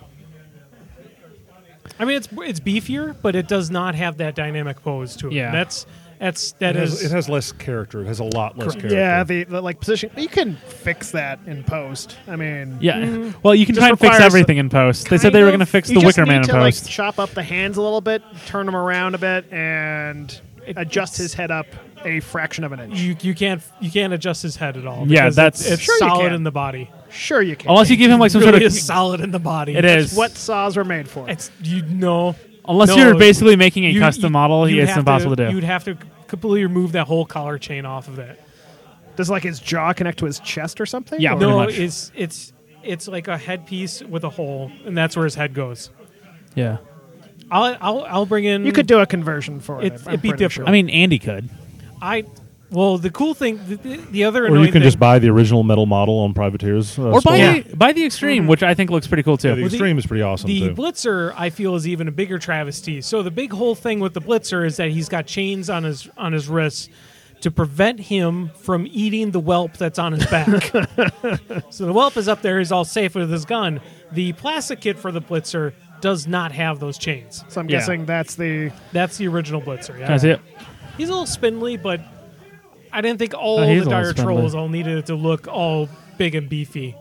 I mean, it's it's beefier, but it does not have that dynamic pose to it. Yeah. that's that's that It has, is it has less character. It has a lot less character. Yeah, the, the like position. You can fix that in post. I mean, Yeah. Well, you can Just try and fix requires everything in post. They said kind they were of. going to fix You the just Wicker Man need in to, post. Like, chop up the hands a little bit, turn them around a bit, and adjust his head up a fraction of an inch. you you can't you can't adjust his head at all. Yeah, because that's- it's, it's Sure you solid can. in the body. Sure, you can. Unless you give him like some really sort of. is solid in the body. It is. what saws are made for. It's you know. Unless No, you're basically making a you- custom you- model, you'd it's have impossible to, do. You'd have to completely remove that whole collar chain off of it. Does like his jaw connect to his chest or something? Yeah, Or- pretty No, much. it's it's it's like a headpiece with a hole, and that's where his head goes. Yeah. I'll, I'll I'll bring in. You could do a conversion for it. It's- I'm it'd be pretty different. sure. I mean, Andy could. I. Well, the cool thing, the, the, the other Or annoying you can thing, just buy the original metal model on Privateer's. Uh, Or buy, store. the, buy the Extreme, which I think looks pretty cool, too. Yeah, the Well, the- Extreme is pretty awesome the too. Blitzer, I feel, is even a bigger travesty. So the big whole thing with the Blitzer is that he's got chains on his on his wrists to prevent him from eating the whelp that's on his back. So the whelp is up there; he's all safe with his gun. The plastic kit for the Blitzer does not have those chains. so I'm Yeah. guessing that's the. That's the original Blitzer. Yeah. Can I see it? He's a little spindly, but I didn't think all Oh, he is the a little Dire spindly. Trolls all needed it to look all big and beefy.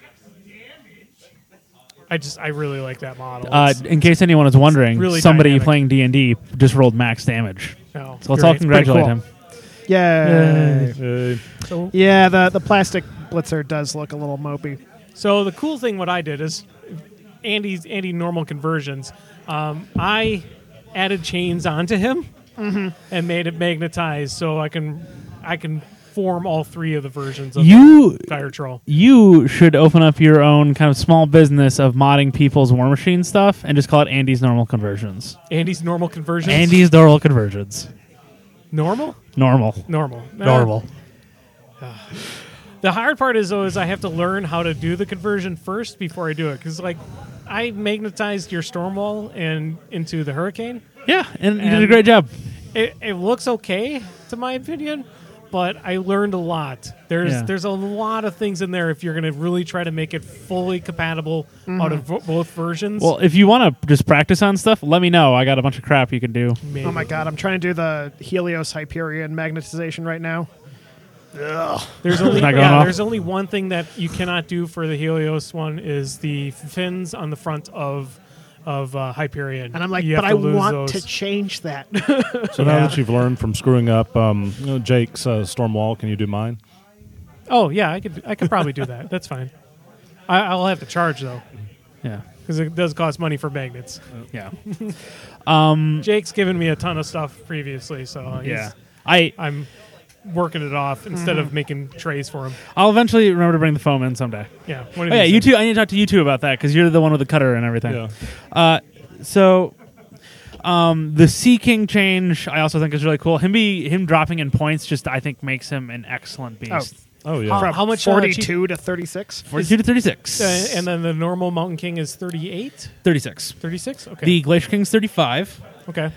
I just I really like that model. Uh, It's- in case anyone is wondering, really somebody dynamic. playing D and D just rolled max damage. no, So let's great. all congratulate cool. him. Yeah. Uh, So, Yeah, the, the plastic Blitzer does look a little mopey. so the cool thing, what I did is, Andy's Andy normal conversions. Um, I added chains onto him Mm-hmm. and made it magnetized, so I can I can form all three of the versions of You Dire Troll. you should open up your own kind of small business of modding people's War Machine stuff and just call it Andy's Normal Conversions. Andy's normal conversions. Andy's Normal Conversions. normal, Normal. normal, Uh, Normal. The hard part is though is I have to learn how to do the conversion first before I do it because like I magnetized your Stormwall and into the Hurricane. Yeah, and you did a And- great job. It, it looks okay to my opinion, but I learned a lot. There's Yeah. there's a lot of things in there if you're going to really try to make it fully compatible out of vo- both versions. Well, if you want to just practice on stuff, let me know. I got a bunch of crap you can do. maybe. Oh my god, I'm trying to do the Helios Hyperion magnetization right now. There's only not going yeah, off? there's only one thing that you cannot do for the Helios one is the fins on the front of of uh, Hyperion. And I'm like, You have but to I lose want those. to change that. so now Yeah. that you've learned from screwing up um, you know, Jake's uh, Stormwall, can you do mine? Oh yeah, I could I could probably do that. That's fine. I, I'll have to charge though Yeah. because it does cost money for magnets. Yeah. um, Jake's given me a ton of stuff previously, so he's, yeah. I, I'm working it off instead of making trays for him. I'll eventually remember to bring the foam in someday. Yeah. one of Oh, yeah, these you things. two. I need to talk to you two about that because you're the one with the cutter and everything. Yeah. Uh, so, um, the Sea King change I also think is really cool. Him be him dropping in points just I think makes him an excellent beast. Oh yeah. How- From how much, uh, forty-two to thirty-six. Forty-two to thirty-six. Uh, and then the normal Mountain King is thirty-eight, thirty-six. thirty-six. Okay. The Glacier King's thirty-five. okay.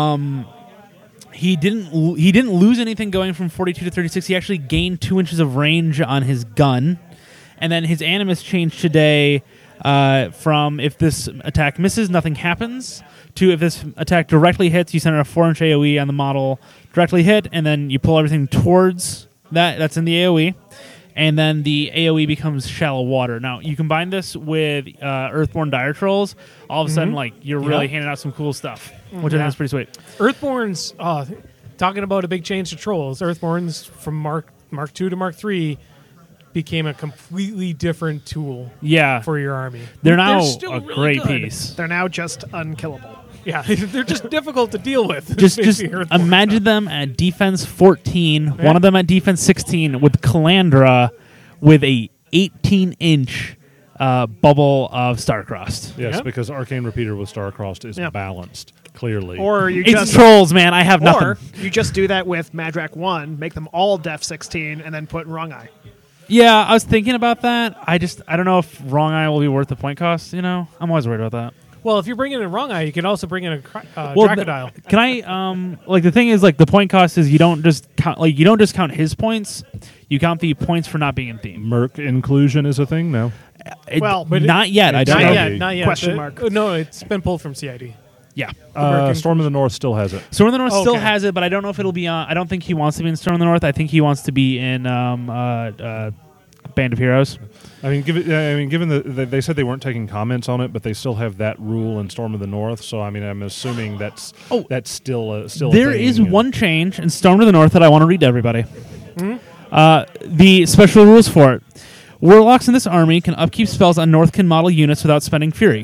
He didn't. l- He didn't lose anything going from forty-two to thirty-six. He actually gained two inches of range on his gun, and then his animus changed today uh, from if this attack misses, nothing happens, to if this attack directly hits, you center a four-inch A O E on the model directly hit, and then you pull everything towards that. That's in the A O E, and then the A O E becomes shallow water. Now you combine this with uh, Earthborn Dire Trolls. All of a sudden, like you're really Yeah. handing out some cool stuff, which I Yeah. think is pretty sweet. Earthborn's uh, talking about a big change to trolls. Earthborn's from Mark Mark two to Mark three became a completely different tool Yeah, for your army. they're now still a really great good. piece. They're now just unkillable. Yeah, they're just difficult to deal with. Just, just Basically, Earthborn. imagine them at defense fourteen, one of them at defense sixteen, with Calandra with a eighteen inch uh, bubble of Starcrossed. Yes, Yeah. because Arcane Repeater with Starcrossed is Yeah. balanced clearly. Or you It's just trolls, man. I have nothing. or you just do that with Madrak one, make them all def sixteen, and then put Wrong Eye. Yeah, I was thinking about that. I just, I don't know if Wrong Eye will be worth the point cost. You know, I'm always worried about that. Well, if you're bringing in Wrong Eye, you can also bring in a cri- uh, Well, Crocodile. th- can I? Um, like the thing is, like the point cost is you don't just count, like you don't just count his points. You count the points for not being in theme. Merc inclusion is a thing now. It- Well, but it- not yet. I it's don't not know. not yet, not yet. Question The- mark. uh, no, it's been pulled from C I D. Yeah. Uh, Merc Storm of the North still has it. Storm of the North still Okay. has it, but I don't know if it'll be on. I don't think he wants to be in Storm of the North. I think he wants to be in um, uh, uh, Band of Heroes. I mean, give it, I mean, given the they, they said they weren't taking comments on it, but they still have that rule in Storm of the North. So I mean, I'm assuming that's Oh. that's still a, still. There a thing, is and- one change in Storm of the North that I want to read to everybody. Uh, the special rules for it. Warlocks in this army can upkeep spells on Northkin model units without spending Fury.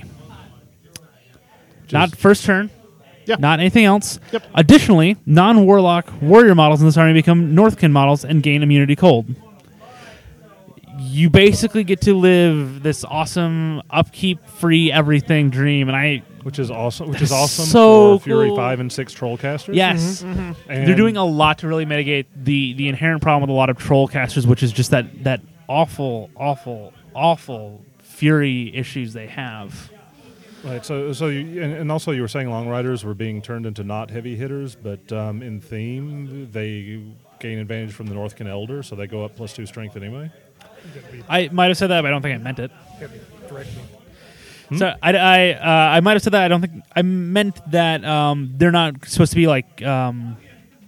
Not first turn. Yeah. Not anything else. Yep. Additionally, non-Warlock warrior models in this army become Northkin models and gain immunity cold. You basically get to live this awesome upkeep free everything dream, and I which is awesome. Which is awesome So for Fury cool. five and six troll casters. Yes. And They're doing a lot to really mitigate the, the inherent problem with a lot of troll casters, which is just that, that awful, awful, awful Fury issues they have. Right. So, so you, and, and also you were saying long riders were being turned into not heavy hitters, but um, in theme they gain advantage from the Northkin Elder, so they go up plus two strength anyway. I might have said that, but I don't think I meant it. Correct me. Hmm? So I, I, uh, I might have said that. I don't think I meant that. Um, they're not supposed to be like um,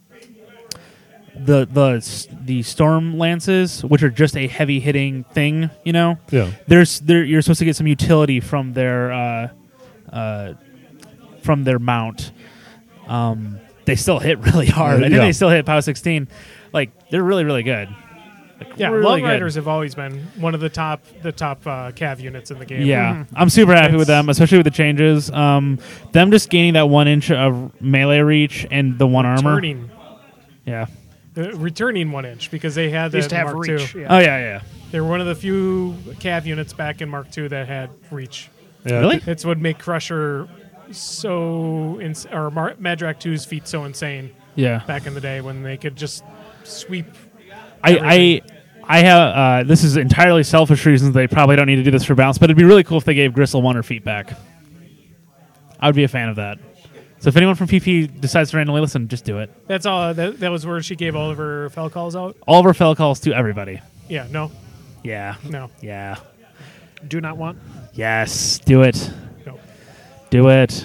the the the storm lances, which are just a heavy hitting thing. You know, Yeah. there's there you're supposed to get some utility from their uh, uh, from their mount. Um, they still hit really hard. I think Yeah. they still hit P O W sixteen. Like they're really really good. Like, Yeah, really Long good. Riders have always been one of the top the top uh, cav units in the game. Yeah, I'm super happy with them, especially with the changes. Um, them just gaining that one inch of melee reach and the one armor. Returning, Yeah. uh, returning one inch because they had They used that to have Mark reach. two. Yeah. Oh yeah, yeah. They were one of the few cav units back in Mark two that had reach. Yeah. Really? It's what made Crusher so ins- or Mar- Madrak two's feat so insane Yeah. back in the day when they could just sweep. I, I, everything. I have. Uh, this is entirely selfish reasons. They probably don't need to do this for balance, but it'd be really cool if they gave Gristle one her feet back. I would be a fan of that. So if anyone from P P decides to randomly listen, just do it. That's all. That, that was where she gave all of her fell calls out. All of our fell calls to everybody. Yeah, no, Yeah. no, Yeah. Do not want. Yes. Do it. no, Do it.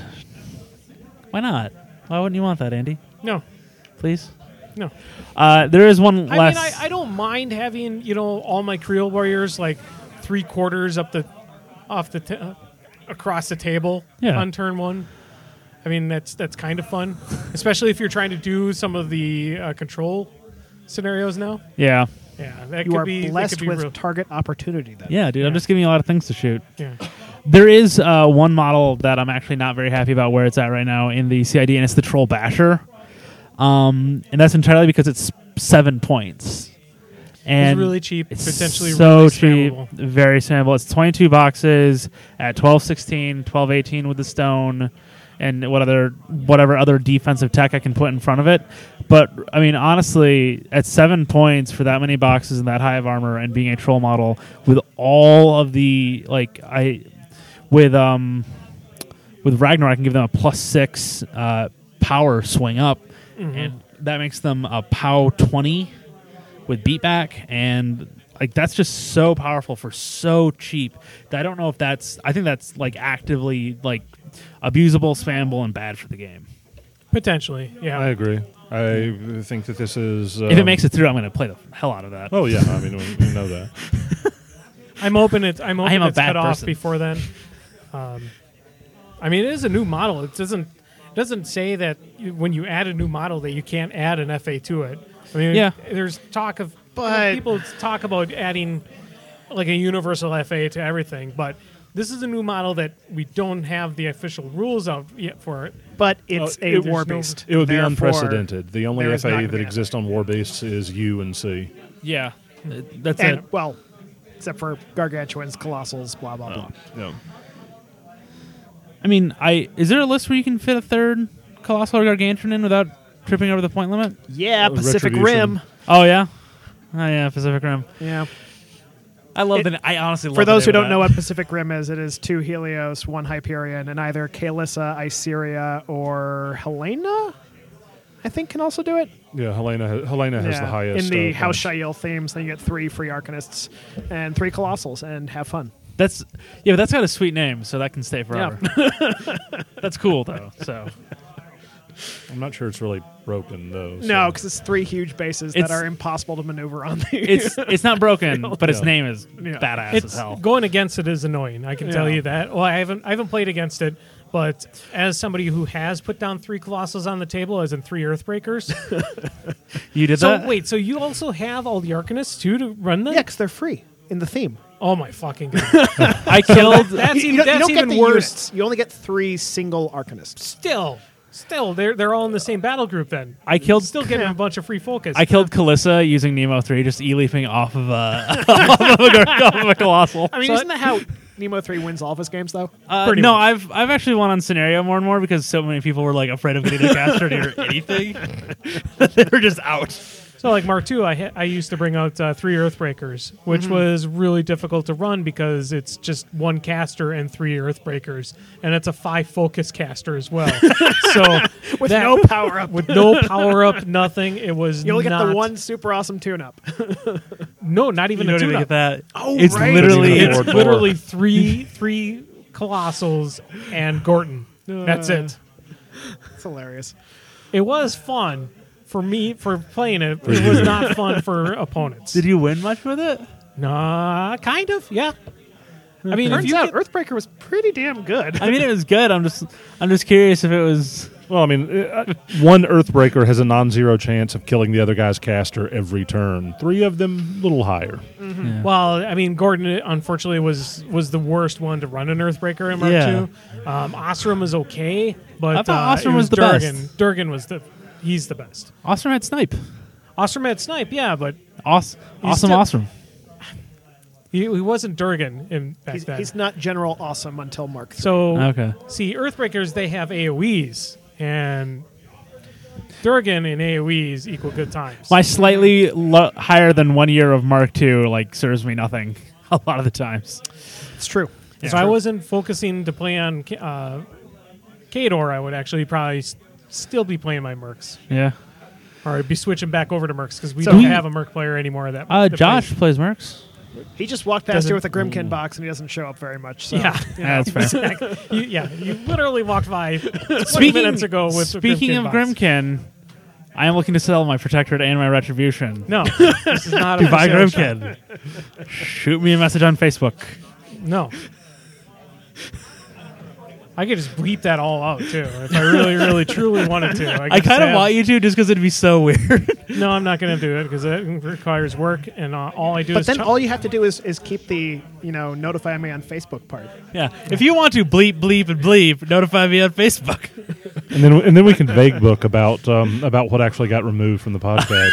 Why not? Why wouldn't you want that, Andy? no, Please. no. Uh, there is one I less. mean, I, I don't mind having you know all my Creel warriors like three quarters up the off the ta- uh, across the table Yeah. on turn one. I mean, that's that's kind of fun, especially if you're trying to do some of the uh, control scenarios now. yeah. Yeah, that You could are be that blessed could be with real. target opportunity then. Yeah, dude. I'm Yeah. just giving you a lot of things to shoot. Yeah. There is uh, one model that I'm actually not very happy about where it's at right now in the C I D, and it's the Troll Basher. Um, and that's entirely because it's seven points. And It's really cheap, it's potentially so really cheap, spammable. very spammable. It's twenty-two boxes at twelve sixteen, twelve eighteen with the stone, and what other whatever other defensive tech I can put in front of it. But I mean, honestly, at seven points for that many boxes and that high of armor, and being a troll model with all of the like I with um with Ragnar, I can give them a plus six uh, power swing up, Mm-hmm. and that makes them a P O W twenty with beatback, and like that's just so powerful for so cheap that I don't know if that's I think that's like actively like abusable, spammable, and bad for the game. Potentially, yeah. I agree. I think that this is. Um, if it makes it through, I'm going to play the hell out of that. Oh yeah, I mean we, we know that. I'm hoping it. I'm hoping am a it's bad cut off person. before then. Um, I mean, it is a new model. It doesn't it doesn't say that you, when you add a new model that you can't add an F A to it. I mean, Yeah. there's talk of But- people talk about adding like a universal F A to everything, but this is a new model that we don't have the official rules out yet for it. But it's Oh, a it- there's war no- based. It would be Therefore, unprecedented. The only there is F not A gonna that be exists on war based is U and C. Yeah, that's And it. well, except for gargantuans, colossals, blah blah blah. No. I mean, I is there a list where you can fit a third colossal or gargantuan in without tripping over the point limit? Yeah, Uh, Pacific Retribution. Rim. Oh yeah, oh yeah, Pacific Rim. Yeah. I love It- the. I honestly love For those the who name don't of know that. what Pacific Rim is, it is two Helios, one Hyperion, and either Kaelissa, Iceria, or Helena, I think, can also do it. Yeah, Helena. ha- Helena has the highest. In the uh, House points. Shael themes, then you get three free Arcanists and three Colossals, and have fun. That's yeah, but that's got a sweet name, so that can stay forever. That's cool though. So I'm not sure it's really broken though. so- No, because it's three huge bases that It's- are impossible to maneuver on. The it's it's not broken, but its Yeah. name is Yeah. badass It's as hell. going against it is annoying. I can tell Yeah. you that. Well, I haven't I haven't played against it, but as somebody who has put down three colossals on the table, as in three Earthbreakers. You did so that? wait, so you also have all the Arcanists too to run them? yeah, because they're free in the theme. Oh my fucking god! I killed. That's you, even, you don't, you that's don't even get the worse. units. You only get three single Arcanists. Still, still, they're they're all in the same battle group. Then I killed. still getting a bunch of free focus. I killed Kalissa using Nemo three, just e-leafing off of a off of a, off of a colossal. I mean, So isn't that how Nemo three wins all of his games, though. Uh, Pretty no, much. I've I've actually won on scenario more and more because so many people were like afraid of getting a caster or anything. They were just out. So like Mark two, I ha- I used to bring out uh, three Earthbreakers, which Mm-hmm. was really difficult to run because it's just one caster and three Earthbreakers, and it's a five focus caster as well. So With that- no power up. with no power up, nothing. It was You only get not, the one super awesome tune up. No, not even You a don't even tune-up. get that. Oh, it's right. literally Couldn't even It's afford literally more. three three Colossals and Gorton. That's Uh. it. It's hilarious. It was fun for me for playing it. It was not fun for opponents. Did you win much with it? Nah, kind of. Yeah. I mean, if Turns you out get- Earthbreaker was pretty damn good. I mean, it was good. I'm just I'm just curious if it was. Well, I mean, uh, one Earthbreaker has a non-zero chance of killing the other guy's caster every turn. Three of them, a little higher. Yeah. Well, I mean, Gordon unfortunately was was the worst one to run an Earthbreaker in Mark Yeah. two. Um, Ostrom was okay, but I thought uh, Ostrom it was the Durgan. best. Durgan was the he's the best. Ostrom had snipe. Ostrom had snipe, yeah, but Awesome, He's awesome, still- Ostrom. he, he wasn't Durgan in back He's, then. he's not General Awesome until Mark three. so Okay. see, Earthbreakers they have A O Es, and Durgan and A O Es equal good times. My slightly lo- higher than one year of Mark two like serves me nothing a lot of the times. It's true. If I wasn't focusing to play on uh, Kador, I would actually probably s- still be playing my Mercs. Yeah. Or I'd be switching back over to Mercs because we So don't he- have a Merc player anymore. That Uh, that Josh plays- plays Mercs. He just walked past Doesn't- here with a Grimkin box, and he doesn't show up very much. So, Yeah. you know. Yeah, that's fair. you, yeah, you literally walked by twenty Speaking minutes ago with a speaking Grimkin of box. Grimkin, I am looking to sell my Protectorate and my Retribution. No, this is not a To buy for sale shop. Grimkin. Shoot me a message on Facebook. No. I could just bleep that all out too if I really, really, truly wanted to. I kind of want you to just because it'd be so weird. No, I'm not going to do it because it requires work, and uh, all I do But is. then chop- all you have to do is, is keep the, you know, notify me on Facebook part. Yeah. If you want to bleep, bleep, and bleep, notify me on Facebook. And then and then we can vague book about um, about what actually got removed from the podcast.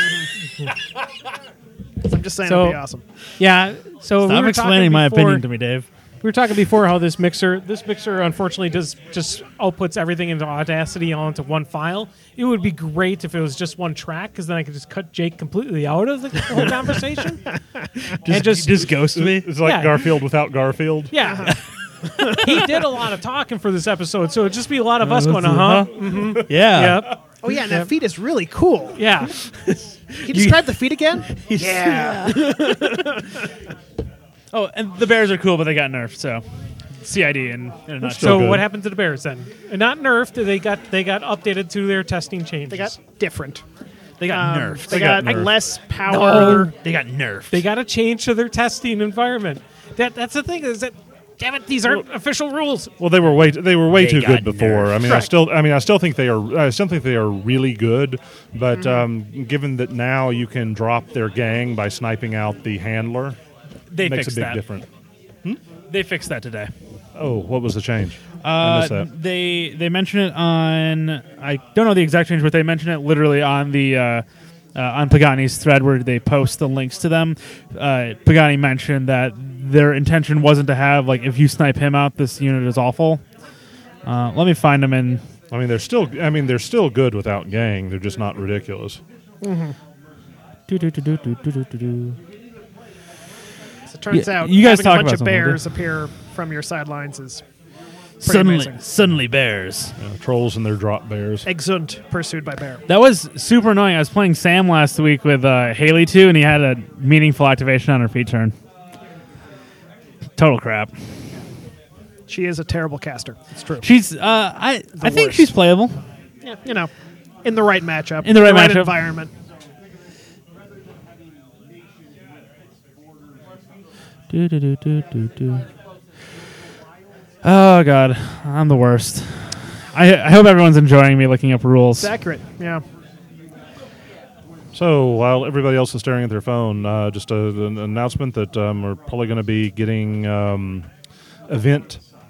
I'm just saying So- it'd be awesome. Yeah. So we Stop were explaining talking my before- opinion to me, Dave. We were talking before how this mixer, this mixer, unfortunately, does just outputs everything into Audacity all into one file. It would be great if it was just one track, because then I could just cut Jake completely out of the whole conversation. and just, Just ghost me. It's like Yeah. Garfield without Garfield. yeah. He did a lot of talking for this episode, so it'd just be a lot of us going, uh huh, Yeah. yep, Oh, yeah, and that feed is really cool. yeah. Can you describe the feed again? Yeah. Oh, and the Bears are cool, but they got nerfed, so C I D in, in a nutshell. So good. what happened to the Bears then? And not nerfed. They got they got updated to their testing changes. They got different. They got Um, nerfed. They, They got, got nerfed. less No. power. They got nerfed. They got to change to their testing environment. That that's the thing is that, damn it, these aren't official rules. Well, they were way they were way They too got good before. I mean, I Right. still I mean I still think they are I still think they are really good. But um, given that now you can drop their gang by sniping out the handler, they makes a fixed big that. difference. They fixed that today. Oh, what was the change? I Uh, missed that. they they mention it on I don't know the exact change, but they mention it literally on the uh, uh, on Pagani's thread where they post the links to them. Uh, Pagani mentioned that their intention wasn't to have like if you snipe him out, this unit is awful. Uh, let me find them in. I mean, they're still I mean they're still good without gang. They're just not ridiculous. Do, do, do, do, do, do, do, do. So it turns Yeah, out you guys having talk a bunch about of something, bears appear from your sidelines is Suddenly, amazing. suddenly bears. You know, trolls and their drop bears. exunt pursued by bear. That was super annoying. I was playing Sam last week with uh, Haley too, and he had a meaningful activation on her feet turn. Total crap. She is a terrible caster. It's true. She's uh, I I think worst. she's playable. Yeah, you know, in the right matchup, In the right matchup. environment. Do, do, do, do, do, do. Oh god, I'm the worst. I I hope everyone's enjoying me looking up rules. It's accurate. Yeah. So while everybody else is staring at their phone, uh, just a, an announcement that um, we're probably going to be getting um, event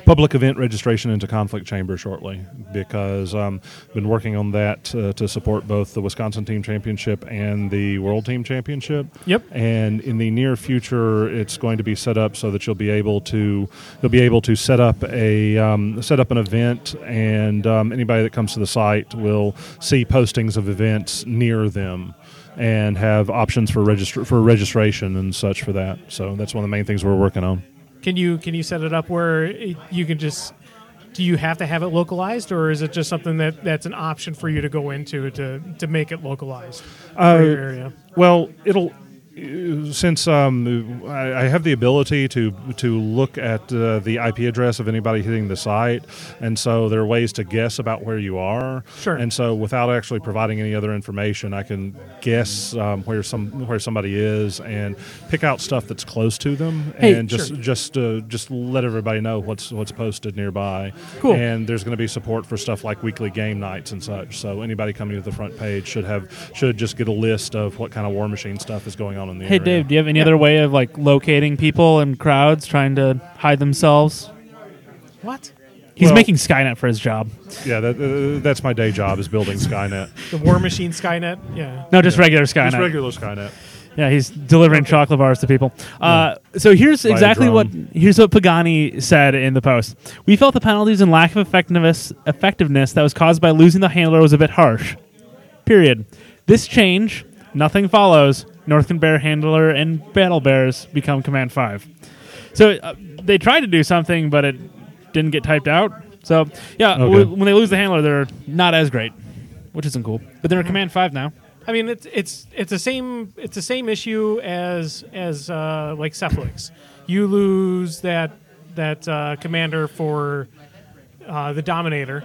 public event registration into Conflict Chamber shortly, because um, I've been working on that uh, to support both the Wisconsin Team Championship and the World Team Championship. Yep. And in the near future, it's going to be set up so that you'll be able to you'll be able to set up a um, set up an event, and um, anybody that comes to the site will see postings of events near them, and have options for register for registration and such for that. So that's one of the main things we're working on. Can you can you set it up where it, you can just? Do you have to have it localized, or is it just something that, that's an option for you to go into to to make it localized Uh, for your area? Well, it'll uh, since um, I, I have the ability to to look at uh, the I P address of anybody hitting the site, and so there are ways to guess about where you are. Sure. And so, without actually providing any other information, I can guess um, where some where somebody is and pick out stuff that's close to them, Hey, and just sure. just uh, just let everybody know what's what's posted nearby. Cool. And there's going to be support for stuff like weekly game nights and such. So anybody coming to the front page should have should just get a list of what kind of War Machine stuff is going on in the Hey, area. Dave, do you have any other way of like locating people and crowds trying to hide themselves? What? He's Well- making Skynet for his job. Yeah, that, uh, that's my day job is building Skynet. The War Machine Skynet? Yeah. No, just regular Skynet. Just regular Skynet. Yeah, he's delivering chocolate bars to people. Uh, so here's By a exactly drone. what here's what Pagani said in the post. We felt the penalties and lack of effectiveness effectiveness that was caused by losing the handler was a bit harsh. Period. This change, nothing follows. Northern Bear handler and Battle Bears become Command Five. So uh, they tried to do something, but it didn't get typed out. So yeah, Okay. w- when they lose the handler, they're not as great, which isn't cool. But they're a Command Five now. I mean, it's it's it's the same it's the same issue as as uh, like Cephalix. You lose that that uh, commander for uh, the Dominator.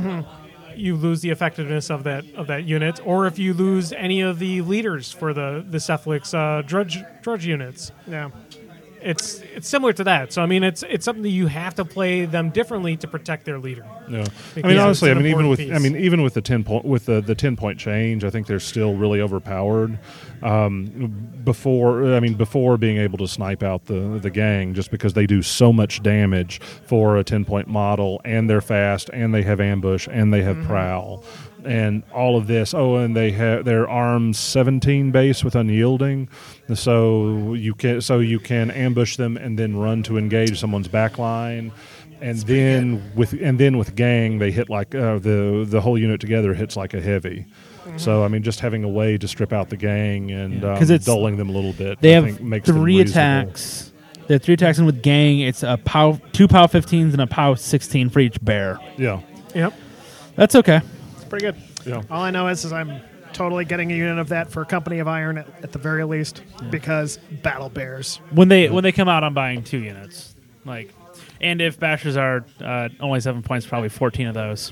You lose the effectiveness of that of that unit, or if you lose any of the leaders for the the Cephalix uh, drudge drudge units. Yeah. It's it's similar to that. So I mean, it's it's something that you have to play them differently to protect their leader. Yeah, I Because mean honestly, I it's an mean even with important I piece. mean even with the ten point with the, the ten point change, I think they're still really overpowered. Um, before I mean before being able to snipe out the the gang, just because they do so much damage for a ten point model, and they're fast, and they have ambush, and they have Mm-hmm. prowl, and all of this. Oh, and they have their arms seventeen base with unyielding, so you can so you can ambush them and then run to engage someone's back line. And then with and then with gang, they hit like uh, the the whole unit together hits like a heavy. So I mean, just having a way to strip out the gang and Yeah, um, 'cause it's- dulling them a little bit, They I have think makes them three reasonable. attacks. They have three attacks, and with gang, it's a pow, two POW fifteens and a POW sixteen for each bear. Yeah, Yep. That's okay. It's pretty good. yeah. All I know is, is I'm totally getting a unit of that for Company of Iron at, at the very least, because Battle Bears. When they when they come out, I'm buying two units. Like, and if bashers are uh, only seven points, probably fourteen of those.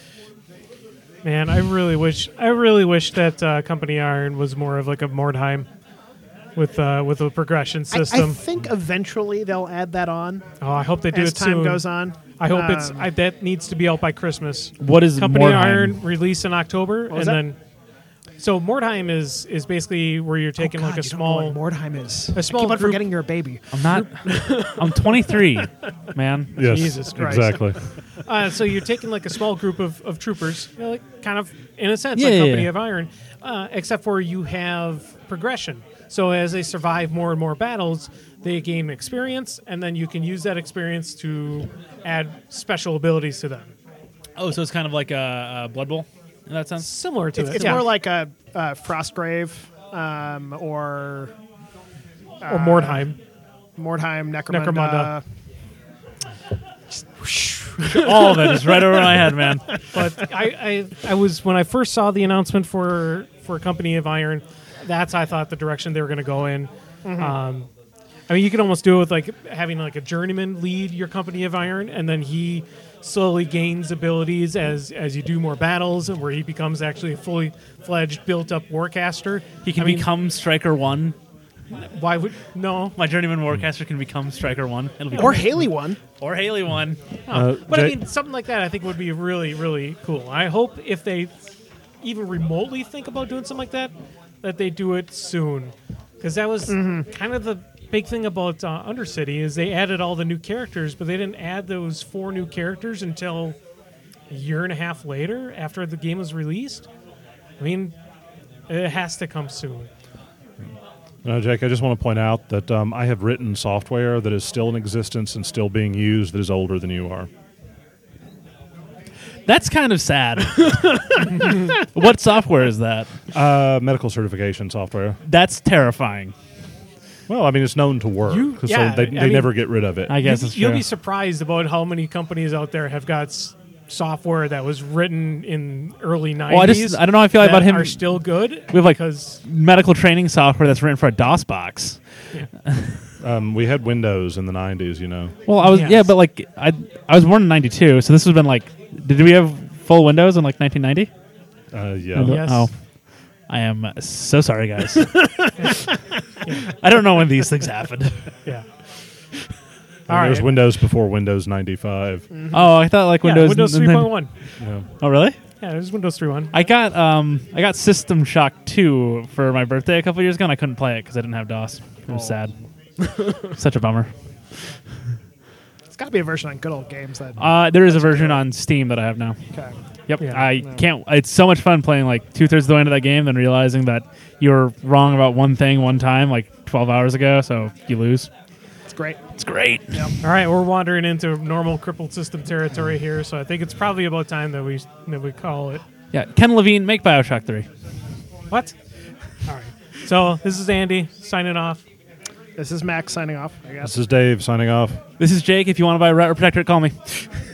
Man, I really wish I really wish that uh, Company Iron was more of like a Mordheim with uh, with a progression I, I system. think eventually they'll add that on oh, I hope they do as it time soon. goes on. I hope it's Um, I, that needs to be out by Christmas. What is Company Mordheim? Iron release in October, and was that? then so Mordheim is is basically where you're taking oh God, like a you small. don't know what Mordheim is. a small I keep on group- forgetting you're a baby. I'm not. I'm twenty-three, man. Yes, Jesus Christ. exactly. Uh, so you're taking like a small group of, of troopers, you know, like kind of in a sense Yeah, like yeah, Company yeah. of Iron, uh, except for you have progression. So as they survive more and more battles, they gain experience, and then you can use that experience to add special abilities to them. Oh, so it's kind of like a, a Blood Bowl in that sense. Similar to It's, it, it's yeah. more like a uh, Frostgrave um, or or Mordheim. Mordheim, Necromunda. Necromunda. All of it is right over my head, man. But I, I, I was when I first saw the announcement for for Company of Iron, that's I thought the direction they were going to go in. Um, I mean, you could almost do it with like having like a journeyman lead your Company of Iron, and then he slowly gains abilities as as you do more battles, and where he becomes actually a fully fledged, built up warcaster. He can I mean, become Striker One. why would no? My journeyman warcaster can become Striker One. It'll be Or Haley one. or Haley One. Uh, But I Jay- mean, something like that I think would be really, really cool. I hope if they even remotely think about doing something like that, that they do it soon. Because that was kind of the big thing about uh, Undercity is they added all the new characters, but they didn't add those four new characters until a year and a half later after the game was released. I mean, it has to come soon. No, Jake, I just want to point out that um, I have written software that is still in existence and still being used that is older than you are. That's kind of sad. What software is that? Uh, medical certification software. That's terrifying. Well, I mean, it's known to work, You- so yeah, they, I they mean- never get rid of it. I guess You- it's You'll true. be surprised about how many companies out there have got s- software that was written in early nineties. Well, I just I don't know how I feel that about him. are still good. We have, like, because medical training software that's written for a DOS box. Um, we had Windows in the nineties, you know. Well, I was Yes. yeah, but like I I was born in ninety-two, so this has been like. Did we have full Windows in like nineteen ninety? Uh, yeah. Yes. Oh, I am uh, so sorry, guys. I don't know when these things happened. yeah. And All there was right. Windows before Windows ninety-five. Oh, I thought like Yeah, Windows. Windows and three then- point one. Yeah. Oh, really? Yeah, it was Windows three point one. I got um I got System Shock two for my birthday a couple years ago, and I couldn't play it because I didn't have DOS. It was Oh. sad. Such a bummer. It's got to be a version on good old games that. Uh, there is a version on Steam that I have now. okay. Yep. Yeah. I Yeah. can't. It's so much fun playing like two thirds of the way into that game, then realizing that you were wrong about one thing one time, like twelve hours ago, so you lose. It's great. It's great. All right, we're wandering into normal crippled system territory here, so I think it's probably about time that we that we call it. Yeah. Ken Levine, make Bioshock three. What? All right. So this is Andy signing off. This is Max signing off, I guess. This is Dave signing off. This is Jake. If you want to buy a router protector, call me.